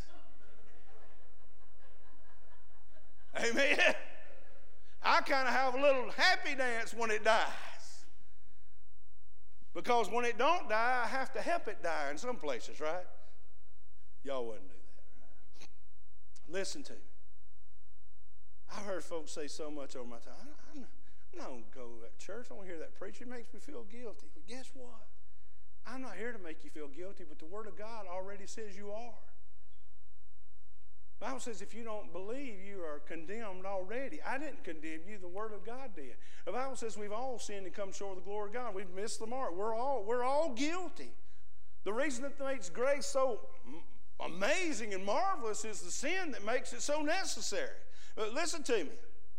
Amen. I kind of have a little happy dance when it dies. Because when it don't die, I have to help it die in some places, right? Y'all wouldn't do that, right? Listen to me. I've heard folks say so much over my time. I, I'm, I'm not going to go to that church. I don't hear that preacher. It makes me feel guilty. But guess what? I'm not here to make you feel guilty, but the Word of God already says you are. The Bible says if you don't believe, you are condemned already. I didn't condemn you. The Word of God did. The Bible says we've all sinned and come short of the glory of God. We've missed the mark. We're all, we're all guilty. The reason that makes grace so amazing and marvelous is the sin that makes it so necessary. But listen to me.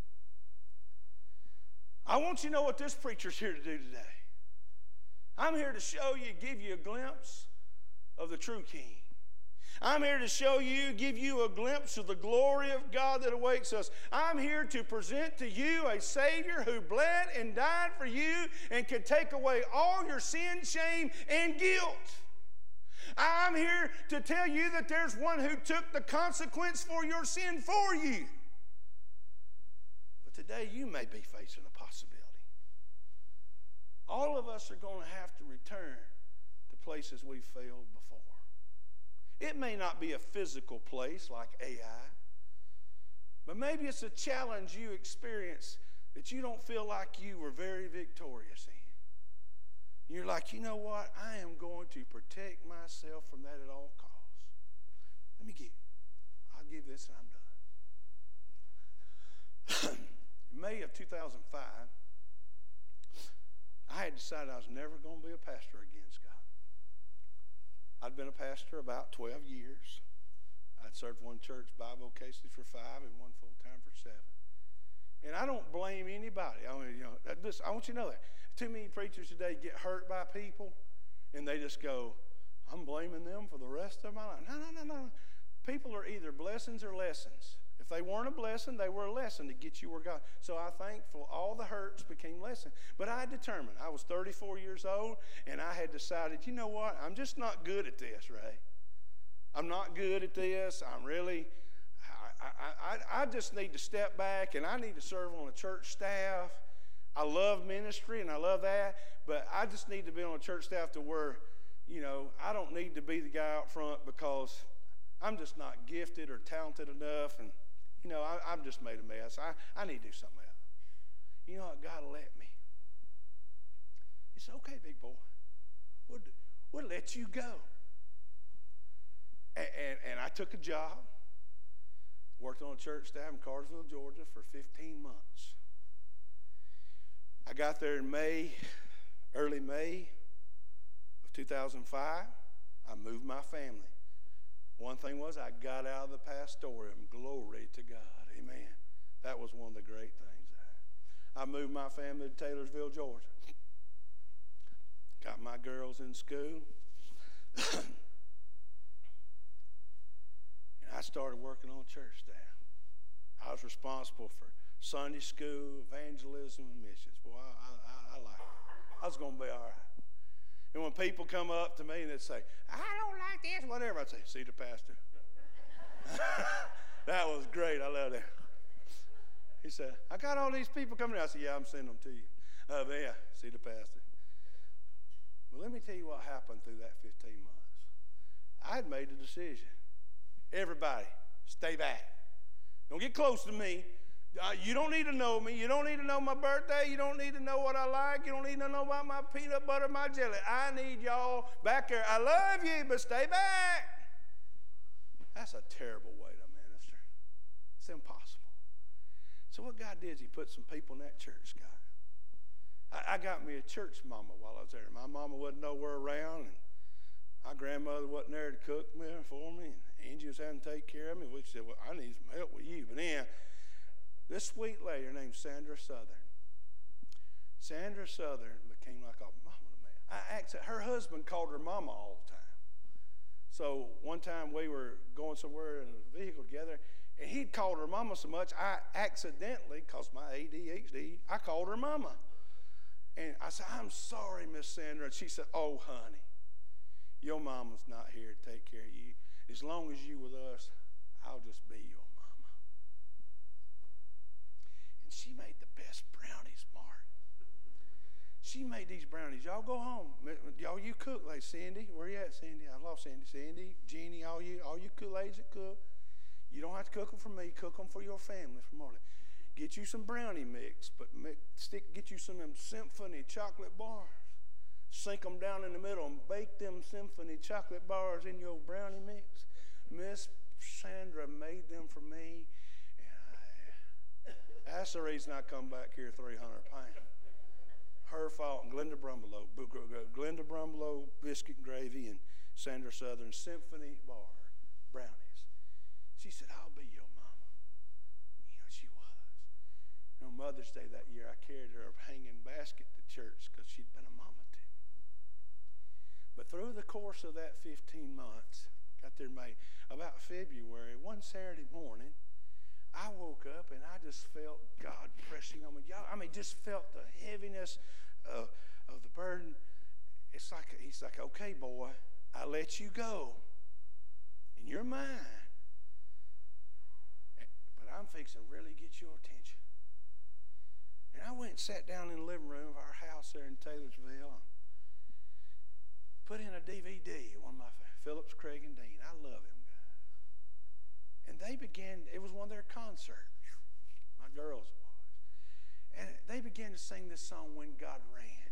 I want you to know what this preacher's here to do today. I'm here to show you, give you a glimpse of the true King. I'm here to show you, give you a glimpse of the glory of God that awaits us. I'm here to present to you a Savior who bled and died for you and can take away all your sin, shame, and guilt. I'm here to tell you that there's one who took the consequence for your sin for you. But today you may be facing a possibility. All of us are going to have to return to places we failed before. It may not be a physical place like A I, but maybe it's a challenge you experience that you don't feel like you were very victorious in. You're like, you know what? I am going to protect myself from that at all costs. Let me give, I'll give this and I'm done. In May of two thousand five, I had decided I was never going to be a pastor again, Scott. I'd been a pastor about twelve years. I'd served one church bivocationally for five and one full-time for seven. And I don't blame anybody. I mean, you know, this, I want you to know that. Too many preachers today get hurt by people, and they just go, I'm blaming them for the rest of my life. No, no, no, no. People are either blessings or lessons. If
If they weren't a blessing, they were a lesson to get you where God. So I'm thankful all the hurts became lessons. But I determined, I was thirty-four years old, and I had decided, you know what? I'm just not good at this, Ray. I'm not good at this. I'm really, I, I, I just need to step back, and I need to serve on a church staff. I love ministry, and I love that, but I just need to be on a church staff to where, you know, I don't need to be the guy out front because I'm just not gifted or talented enough, and, you know, I, I've just made a mess. I, I need to do something else. You know what? God let me. He said, okay, big boy, we'll, do, we'll let you go. And, and, and I took a job, worked on a church staff in Cartersville, Georgia for fifteen months. I got there in May, early May of two thousand five. I moved my family. One thing was I got out of the pastorium. Glory to God. Amen. That was one of the great things I had. I moved my family to Taylorsville, Georgia. Got my girls in school. And I started working on church staff. I was responsible for Sunday school, evangelism, and missions. Boy, I, I, I like it. I was going to be all right. And when people come up to me and they'd say, I don't like this, whatever, I'd say, see the pastor. That was great. I love that. He said, I got all these people coming. I said, yeah, I'm sending them to you. Uh, but yeah, see the pastor. Well, let me tell you what happened through that fifteen months. I had made a decision. Everybody, stay back. Don't get close to me. Uh, you don't need to know me. You don't need to know my birthday. You don't need to know what I like. You don't need to know about my peanut butter, my jelly. I need y'all back there. I love you, but stay back. That's a terrible way to minister. It's impossible. So what God did is he put some people in that church, God. I, I got me a church mama while I was there. My mama wasn't nowhere around, and my grandmother wasn't there to cook me for me, and Angie was having to take care of me. We said, well, I need some help with you. But then, this sweet lady named Sandra Southern. Sandra Southern became like a mama to me. I actually, her husband called her mama all the time. So one time we were going somewhere in a vehicle together, and he'd called her mama so much, I accidentally, because my A D H D, I called her mama. And I said, I'm sorry, Miss Sandra. And she said, oh, honey, your mama's not here to take care of you. As long as you with us, I'll just be your mama. And she made the best brownies, Mark. She made these brownies. Y'all go home. Y'all, you cook like Cindy. Where you at, Cindy? I lost Cindy. Cindy, Jeannie, all you, all you cook ladies that cook. You don't have to cook them for me. Cook them for your family, for Marley. Get you some brownie mix, but mix, stick. Get you some of them Symphony chocolate bars. Sink them down in the middle and bake them Symphony chocolate bars in your brownie mix. Miss Sandra made them for me. And I, that's the reason I come back here three hundred pounds. Her fault, and Glenda Brumbelow, Glenda Brumbelow biscuit and gravy, and Sandra Southern Symphony bar brownies. She said, I'll be your mama. You know, she was. You know, Mother's Day that year, I carried her hanging basket to church because she'd been a mama to me. But through the course of that fifteen months, got there in May, about February, one Saturday morning, I woke up and I just felt God pressing on me. Y'all, I mean, just felt the heaviness of, of the burden. It's like, he's like, okay, boy, I let you go. And you're mine. But I'm fixing to really get your attention. And I went and sat down in the living room of our house there in Taylorsville. Put in a D V D, one of my Phillips, Craig, and Dean. I love them guys. And they began, it was one of their concerts. My girls was. And they began to sing this song, When God Ran.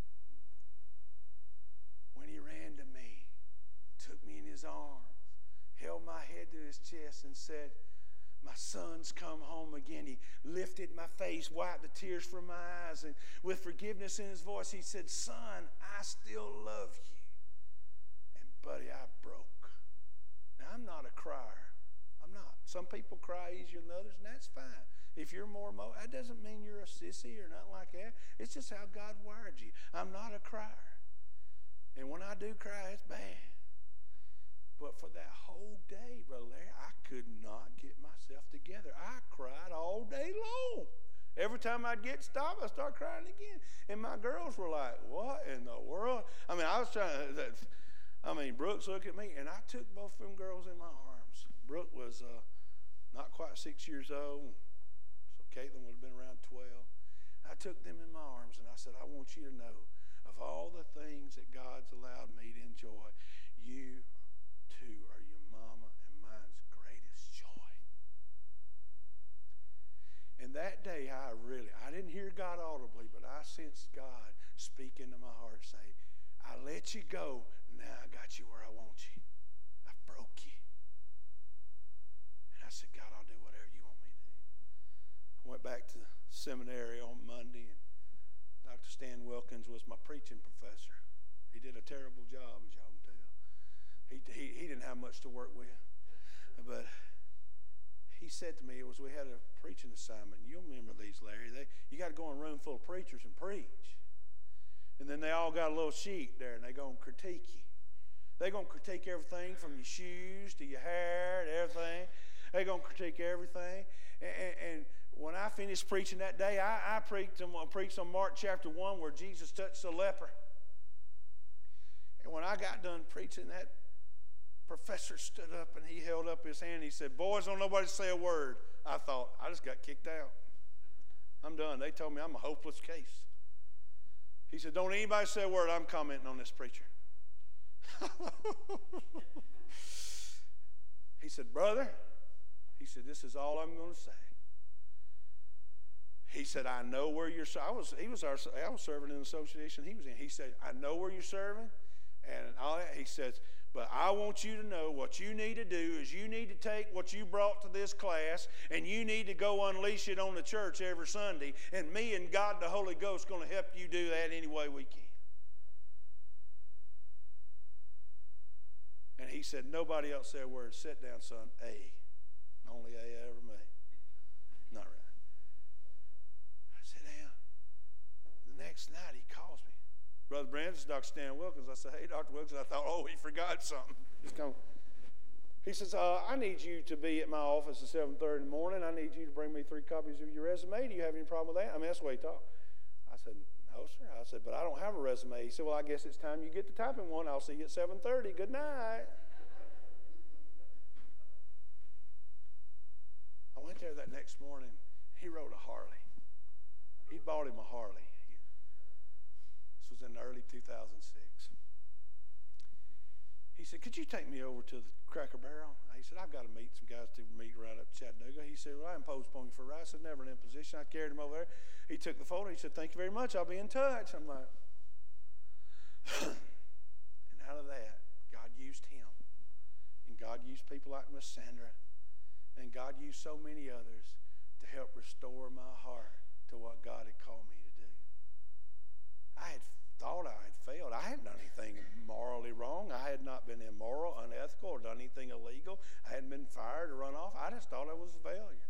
When he ran to me, took me in his arms, held my head to his chest and said, my son's come home again. He lifted my face, wiped the tears from my eyes, and with forgiveness in his voice, he said, son, I still love you. And buddy, I broke. Now, I'm not a crier. I'm not. Some people cry easier than others, and that's fine. If you're more, mo- that doesn't mean you're a sissy or nothing like that. It's just how God wired you. I'm not a crier. And when I do cry, it's bad. But for that whole day, Brother Larry, I could not get myself together. Every time I'd get stopped, I'd start crying again. And my girls were like, what in the world? I mean, I was trying to, I mean, Brooks looked at me, and I took both of them girls in my arms. Brooke was uh, not quite six years old, so Caitlin would have been around twelve. I took them in my arms, and I said, I want you to know, of all the things that God's allowed me to enjoy, you too are your mama and mine's greatest joy. And that day, I really, I didn't hear God audibly, but I sensed God speak into my heart, say, I let you go, now I got you where I want you. I broke you. And I said, God, I'll do whatever you want me to do. I went back to seminary on Monday, and Doctor Stan Wilkins was my preaching professor. He did a terrible job, as y'all can tell. He, he, he didn't have much to work with. But he said to me, it was we had a preaching assignment. You'll remember these, Larry. They, you got to go in a room full of preachers and preach. And then they all got a little sheet there, and they're going to critique you. They're going to critique everything from your shoes to your hair to everything. They're going to critique everything. And, and, and when I finished preaching that day, I, I preached, I preached on Mark chapter one where Jesus touched the leper. And when I got done preaching, that professor stood up and he held up his hand. He said, boys, don't nobody say a word. I thought, I just got kicked out. I'm done. They told me I'm a hopeless case. He said, don't anybody say a word. I'm commenting on this preacher. He said, brother, he said, this is all I'm going to say. He said, I know where you're I was he was our I was serving in the association he was in. He said, I know where you're serving. And all that. He says, but I want you to know what you need to do is you need to take what you brought to this class and you need to go unleash it on the church every Sunday. And me and God the Holy Ghost going to help you do that any way we can. And he said, nobody else said a word. Sit down, son. A. Only A I ever made. Not right. I sat down. The next night he calls me. Brother Brandon, this is Doctor Stan Wilkins. I said, hey, Doctor Wilkins. I thought, oh, he forgot something. He's come. He says, uh, I need you to be at my office at seven thirty in the morning. I need you to bring me three copies of your resume. Do you have any problem with that? I mean, that's the way he talked. I said, no, sir. I said, but I don't have a resume. He said, well, I guess it's time you get to typing one. I'll see you at seven thirty. Good night. I went there that next morning. He rode a Harley. He'd bought him a Harley. This was in early two thousand six. He said, could you take me over to the Cracker Barrel? He said, I've got to meet some guys to meet right up Chattanooga. He said, well, I imposed upon you for a ride. I said, never an imposition. I carried him over there. He took the folder. He said, thank you very much. I'll be in touch. I'm like, and out of that, God used him. And God used people like Miss Sandra. And God used so many others to help restore my heart to what God had called me to do. I had thought I had failed. I hadn't done anything morally wrong. I had not been immoral, unethical, or done anything illegal. I hadn't been fired or run off. I just thought I was a failure.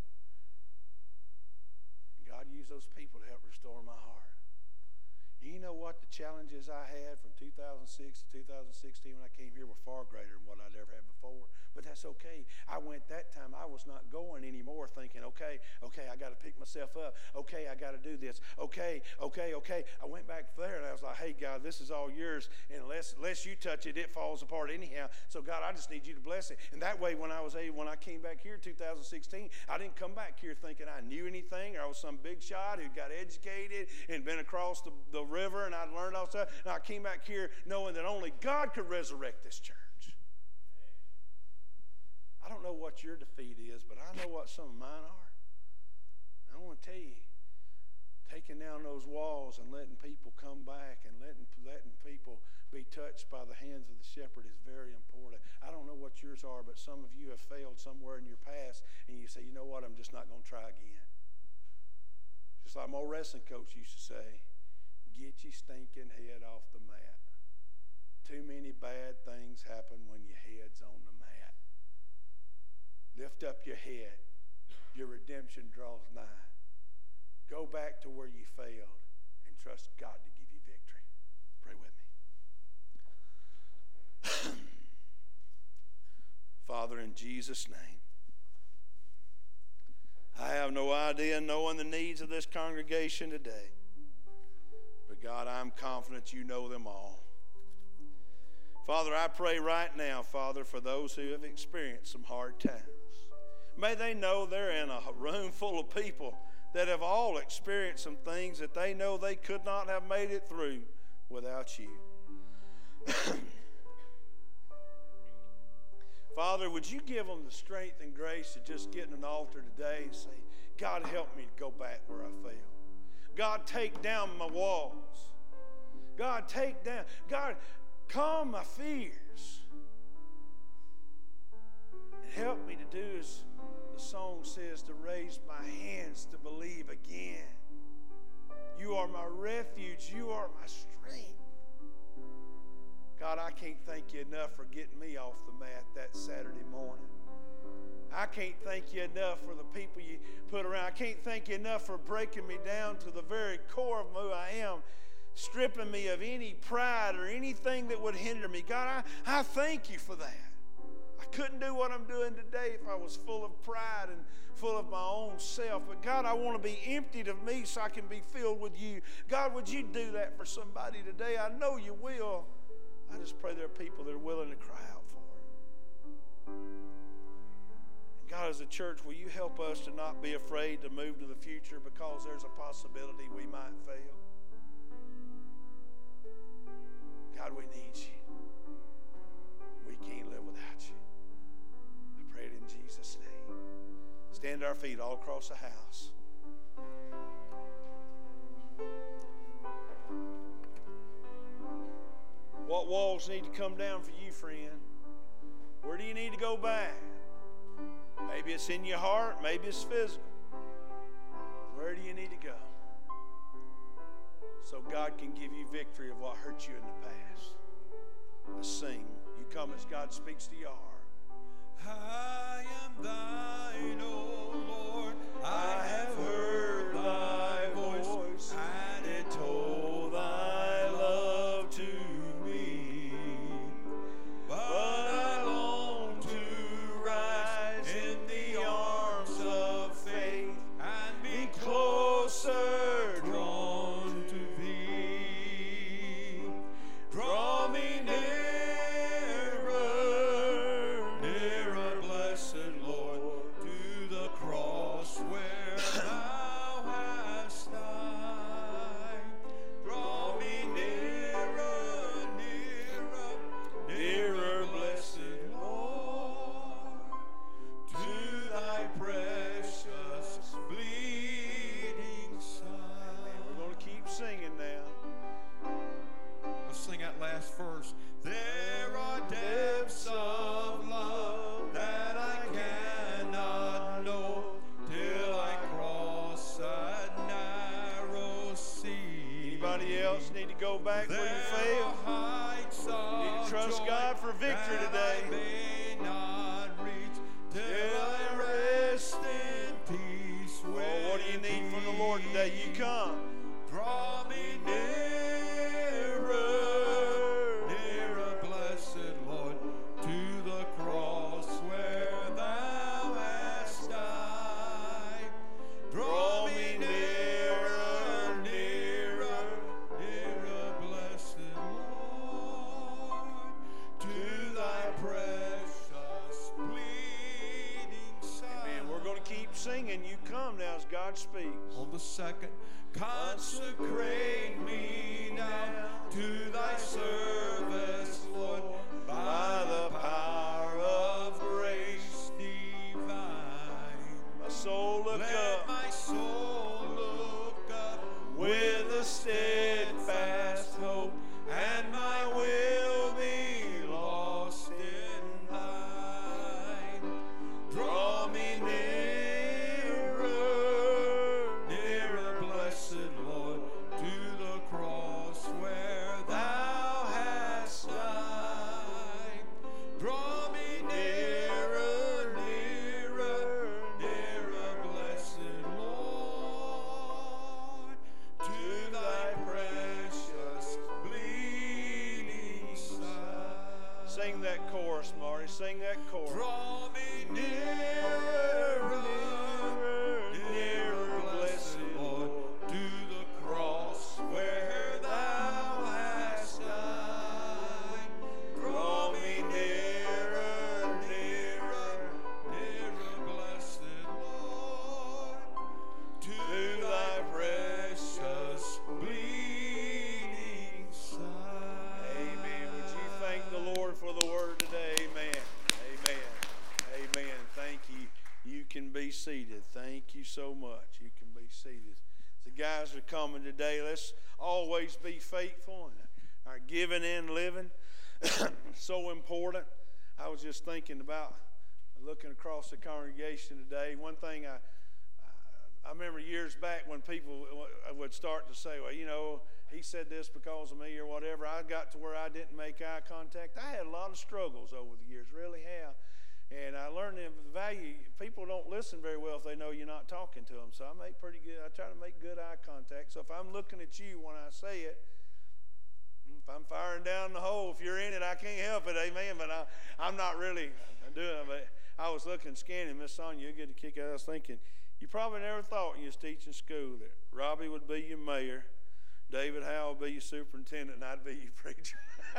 And God used those people to help restore my heart. And you know what? The challenges I had from two thousand six to two thousand sixteen when I came here were far greater than what I'd ever had before. But that's okay. I went that time, I was not going anymore thinking, okay, okay, I got to pick myself up. Okay, I got to do this. Okay, okay, okay. I went back there and I was like, hey, God, this is all yours. And unless, unless you touch it, it falls apart anyhow. So, God, I just need you to bless it. And that way, when I was when I came back here in two thousand sixteen, I didn't come back here thinking I knew anything or I was some big shot who got educated and been across the, the river and I'd learned all stuff. And I came back here knowing that only God could resurrect this church. I don't know what your defeat is, but I know what some of mine are. I want to tell you, taking down those walls and letting people come back and letting, letting people be touched by the hands of the shepherd is very important. I don't know what yours are, but some of you have failed somewhere in your past, and you say, you know what, I'm just not going to try again. Just like my old wrestling coach used to say, get your stinking head off the mat. Too many bad things happen when your head's on the mat. Lift up your head. Your redemption draws nigh. Go back to where you failed and trust God to give you victory. Pray with me. Father, in Jesus' name, I have
have no idea knowing the needs of this congregation today. But God, I'm confident you know them all. Father, I pray right now, Father, for those who have experienced some hard times. May they know they're in a room full of people that have all experienced some things that they know they could not have made it through without you. Father, would you give them the strength and grace to just get in an altar today and say, God, help me to go back where I failed. God, take down my walls. God, take down. God, calm my fears. And help me to do as the song says, to raise my hands to believe again. You are my refuge. You are my strength. God, I can't thank you enough for getting me off the mat that Saturday morning. I can't thank you enough for the people you put around. I can't thank you enough for breaking me down to the very core of who I am, stripping me of any pride or anything that would hinder me. God, I, I thank you for that. I couldn't do what I'm doing today if I was full of pride and full of my own self. But God, I want to be emptied of me so I can be filled with you. God, would you do that for somebody today? I know you will. I just pray there are people that are willing to cry out for it. And God, as a church, will you help us to not be afraid to move to the future because there's a possibility we might fail? God, we need you. We can't live without you. I pray it in Jesus' name. Stand to our feet all across the house. What walls need to come down for you, friend? Where do you need to go back? Maybe it's in your heart, maybe it's physical. Where do you need to go? So God can give you victory of what hurt you in the past. Let's sing. You come as God speaks to your heart.
I am thine, O Lord. I have heard thy voice, and it told thy love to me. But I long to rise in the arms of faith and be closer drawn to thee. Draw me nearer, nearer, blessed Lord, to the cross where thou hast died. Draw me nearer, nearer, nearer, blessed Lord, to thy precious bleeding side.
We're going to keep singing now.
Let's sing that last verse. There are depths of love that I cannot know till I cross that narrow sea.
Anybody else need to go back where you failed?
You
need to trust God for victory today.
I may not reach till I rest in peace.
Oh, what do you need from the Lord today? You come.
Draw me nearer, nearer, blessed Lord, to the cross where thou hast died. Draw me nearer, nearer, nearer, blessed Lord, to thy precious bleeding side.
Amen. We're going to keep singing. You come now as God speaks.
On the second, consecrate me now to thy service, Lord, by the power of grace divine.
My soul look
Let
up
my soul look up with a steadfast hope, and my will be lost in thine. Draw me nearer, nearer, blessed Lord, to the cross where thou hast died. Draw me nearer, nearer, nearer, blessed
can be seated. Thank you so much. You can be seated. The guys are coming today. Let's always be faithful in our giving and living. So important. I was just thinking about looking across the congregation today. One thing I I remember years back when people would start to say, well, you know, he said this because of me or whatever. I got to where I didn't make eye contact. I had a lot of struggles over the years, really have. And I learned the value. People don't listen very well if they know you're not talking to them. So I make pretty good, I try to make good eye contact. So if I'm looking at you when I say it, if I'm firing down the hole, if you're in it, I can't help it, amen. But I, I'm not really doing it. But I was looking, scanning, Miss Sonia, you get a kick out. I was thinking, you probably never thought when you was teaching school that Robbie would be your mayor, David Howell would be your superintendent, and I'd be your preacher.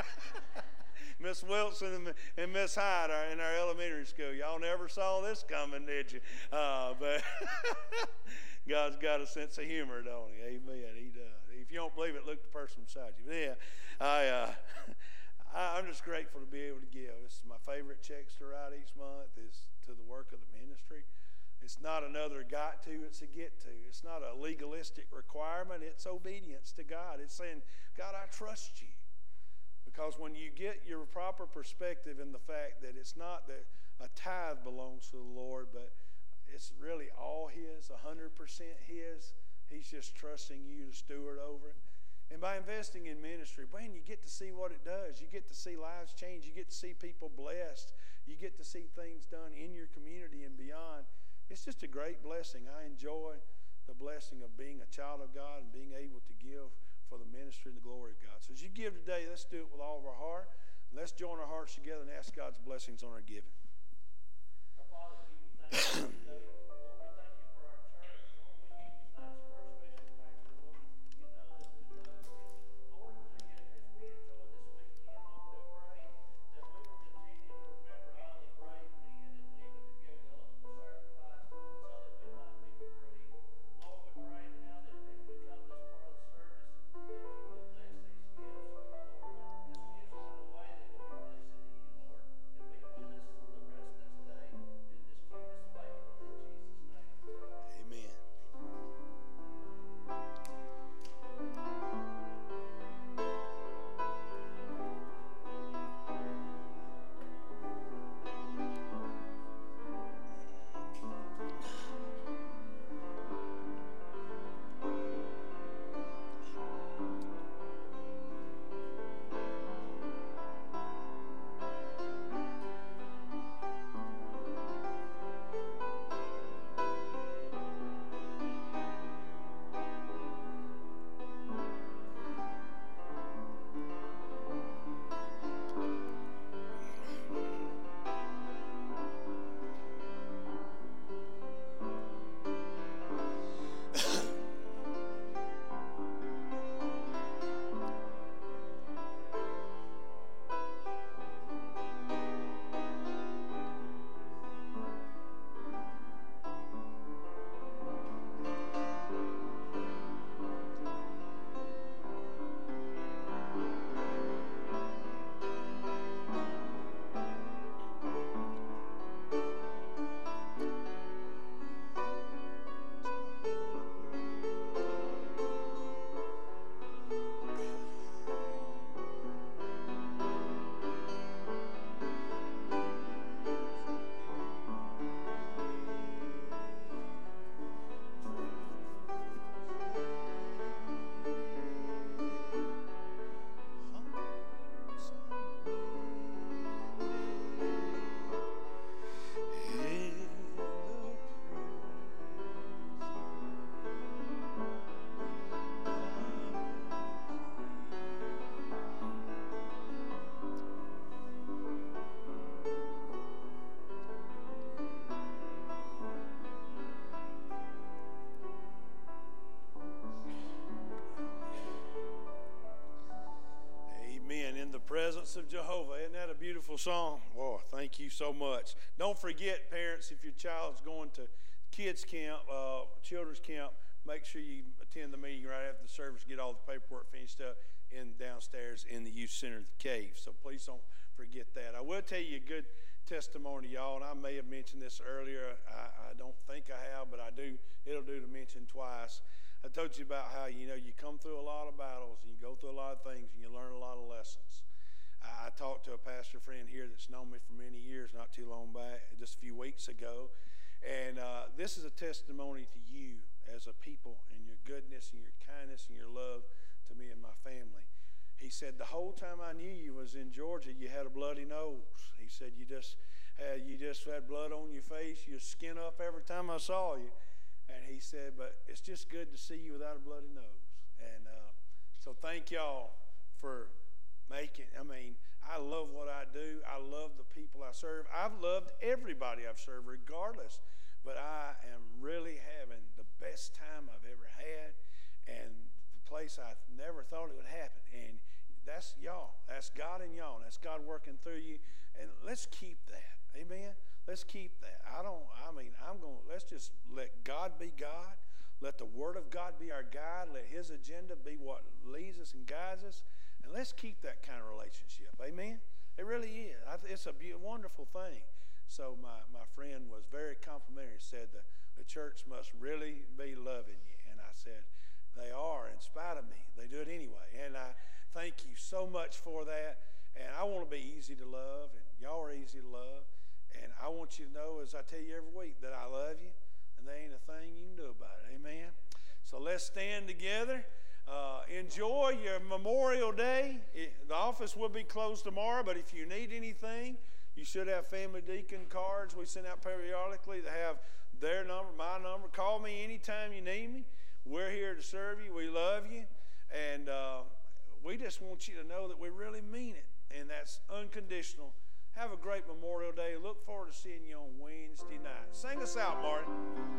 Miss Wilson and Miss Hyde are in our elementary school. Y'all never saw this coming, did you? Uh, but God's got a sense of humor, don't he? Amen. He does. If you don't believe it, look at the person beside you. But yeah, I, uh, I, I'm just grateful to be able to give. This is my favorite checks to write each month is to the work of the ministry. It's not another got to, it's a get to. It's not a legalistic requirement. It's obedience to God. It's saying, God, I trust you. Because when you get your proper perspective in the fact that it's not that a tithe belongs to the Lord, but it's really all His, one hundred percent His, He's just trusting you to steward over it. And by investing in ministry, man, you get to see what it does. You get to see lives change. You get to see people blessed. You get to see things done in your community and beyond. It's just a great blessing. I enjoy the blessing of being a child of God and being able to give for the ministry and the glory of God. So as you give today, let's do it with all of our heart. Let's join our hearts together and ask God's blessings on our giving.
Our Father, we give you thanks for today. Lord, we thank you for our church. Lord, we give you thanks for our special pastor. Lord, you know that we love him. Lord, we, as we enjoy this weekend, Lord, we pray that we will continue to remember all the brave men and women who gave the ultimate sacrifice so that we might be free. Lord, we pray now that as we come this part of the service, that you will bless these gifts, Lord, but just use them in a way that will be pleasing to you, Lord, and be with us the rest of this day, and just keep us faithful in Jesus' name.
Amen. Presence of Jehovah. Isn't that a beautiful song? Boy, thank you so much. Don't forget, parents, if your child's going to kids camp, uh, children's camp, make sure you attend the meeting right after the service, get all the paperwork finished up in downstairs in the youth center, the cave. So please don't forget that. I will tell you a good
testimony, y'all, and I may have mentioned this earlier. I, I don't think I have, but I do. It'll do to mention twice. I told you about how, you know, you come through a lot of battles and you go through a lot of things and you learn a lot of lessons. I, I talked to a pastor friend here that's known me for many years, not too long back, just a few weeks ago. And uh, this is a testimony to you as a people and your goodness and your kindness and your love to me and my family. He said, the whole time I knew you was in Georgia, you had a bloody nose. He said, you just had, you just had blood on your face, your skin up every time I saw you. And he said, but it's just good to see you without a bloody nose. And uh, so thank y'all for making, I mean, I love what I do. I love the people I serve. I've loved everybody I've served regardless. But I am really having the best time I've ever had, and the place I never thought it would happen. And that's y'all. That's God in y'all. That's God working through you. And let's keep that. Amen? Let's keep that. I don't, I mean, I'm going to, let's just let God be God. Let the Word of God be our guide. Let His agenda be what leads us and guides us. And let's keep that kind of relationship. Amen? It really is. It's a beautiful, wonderful thing. So my, my friend was very complimentary, said the, the church must really be loving you. And I said, they are, in spite of me. They do it anyway. And I thank you so much for that. And I want to be easy to love, and y'all are easy to love. And I want you to know, as I tell you every week, that I love you, and there ain't a thing you can do about it. Amen? So let's stand together. Uh, enjoy your Memorial Day. It, the office will be closed tomorrow, but if you need anything, you should have family deacon cards we send out periodically that have their number, my number. Call me anytime you need me. We're here to serve you. We love you. And uh, we just want you to know that we really mean it, and that's unconditional. Have a great Memorial Day. Look forward to seeing you on Wednesday night. Sing us out, Martin.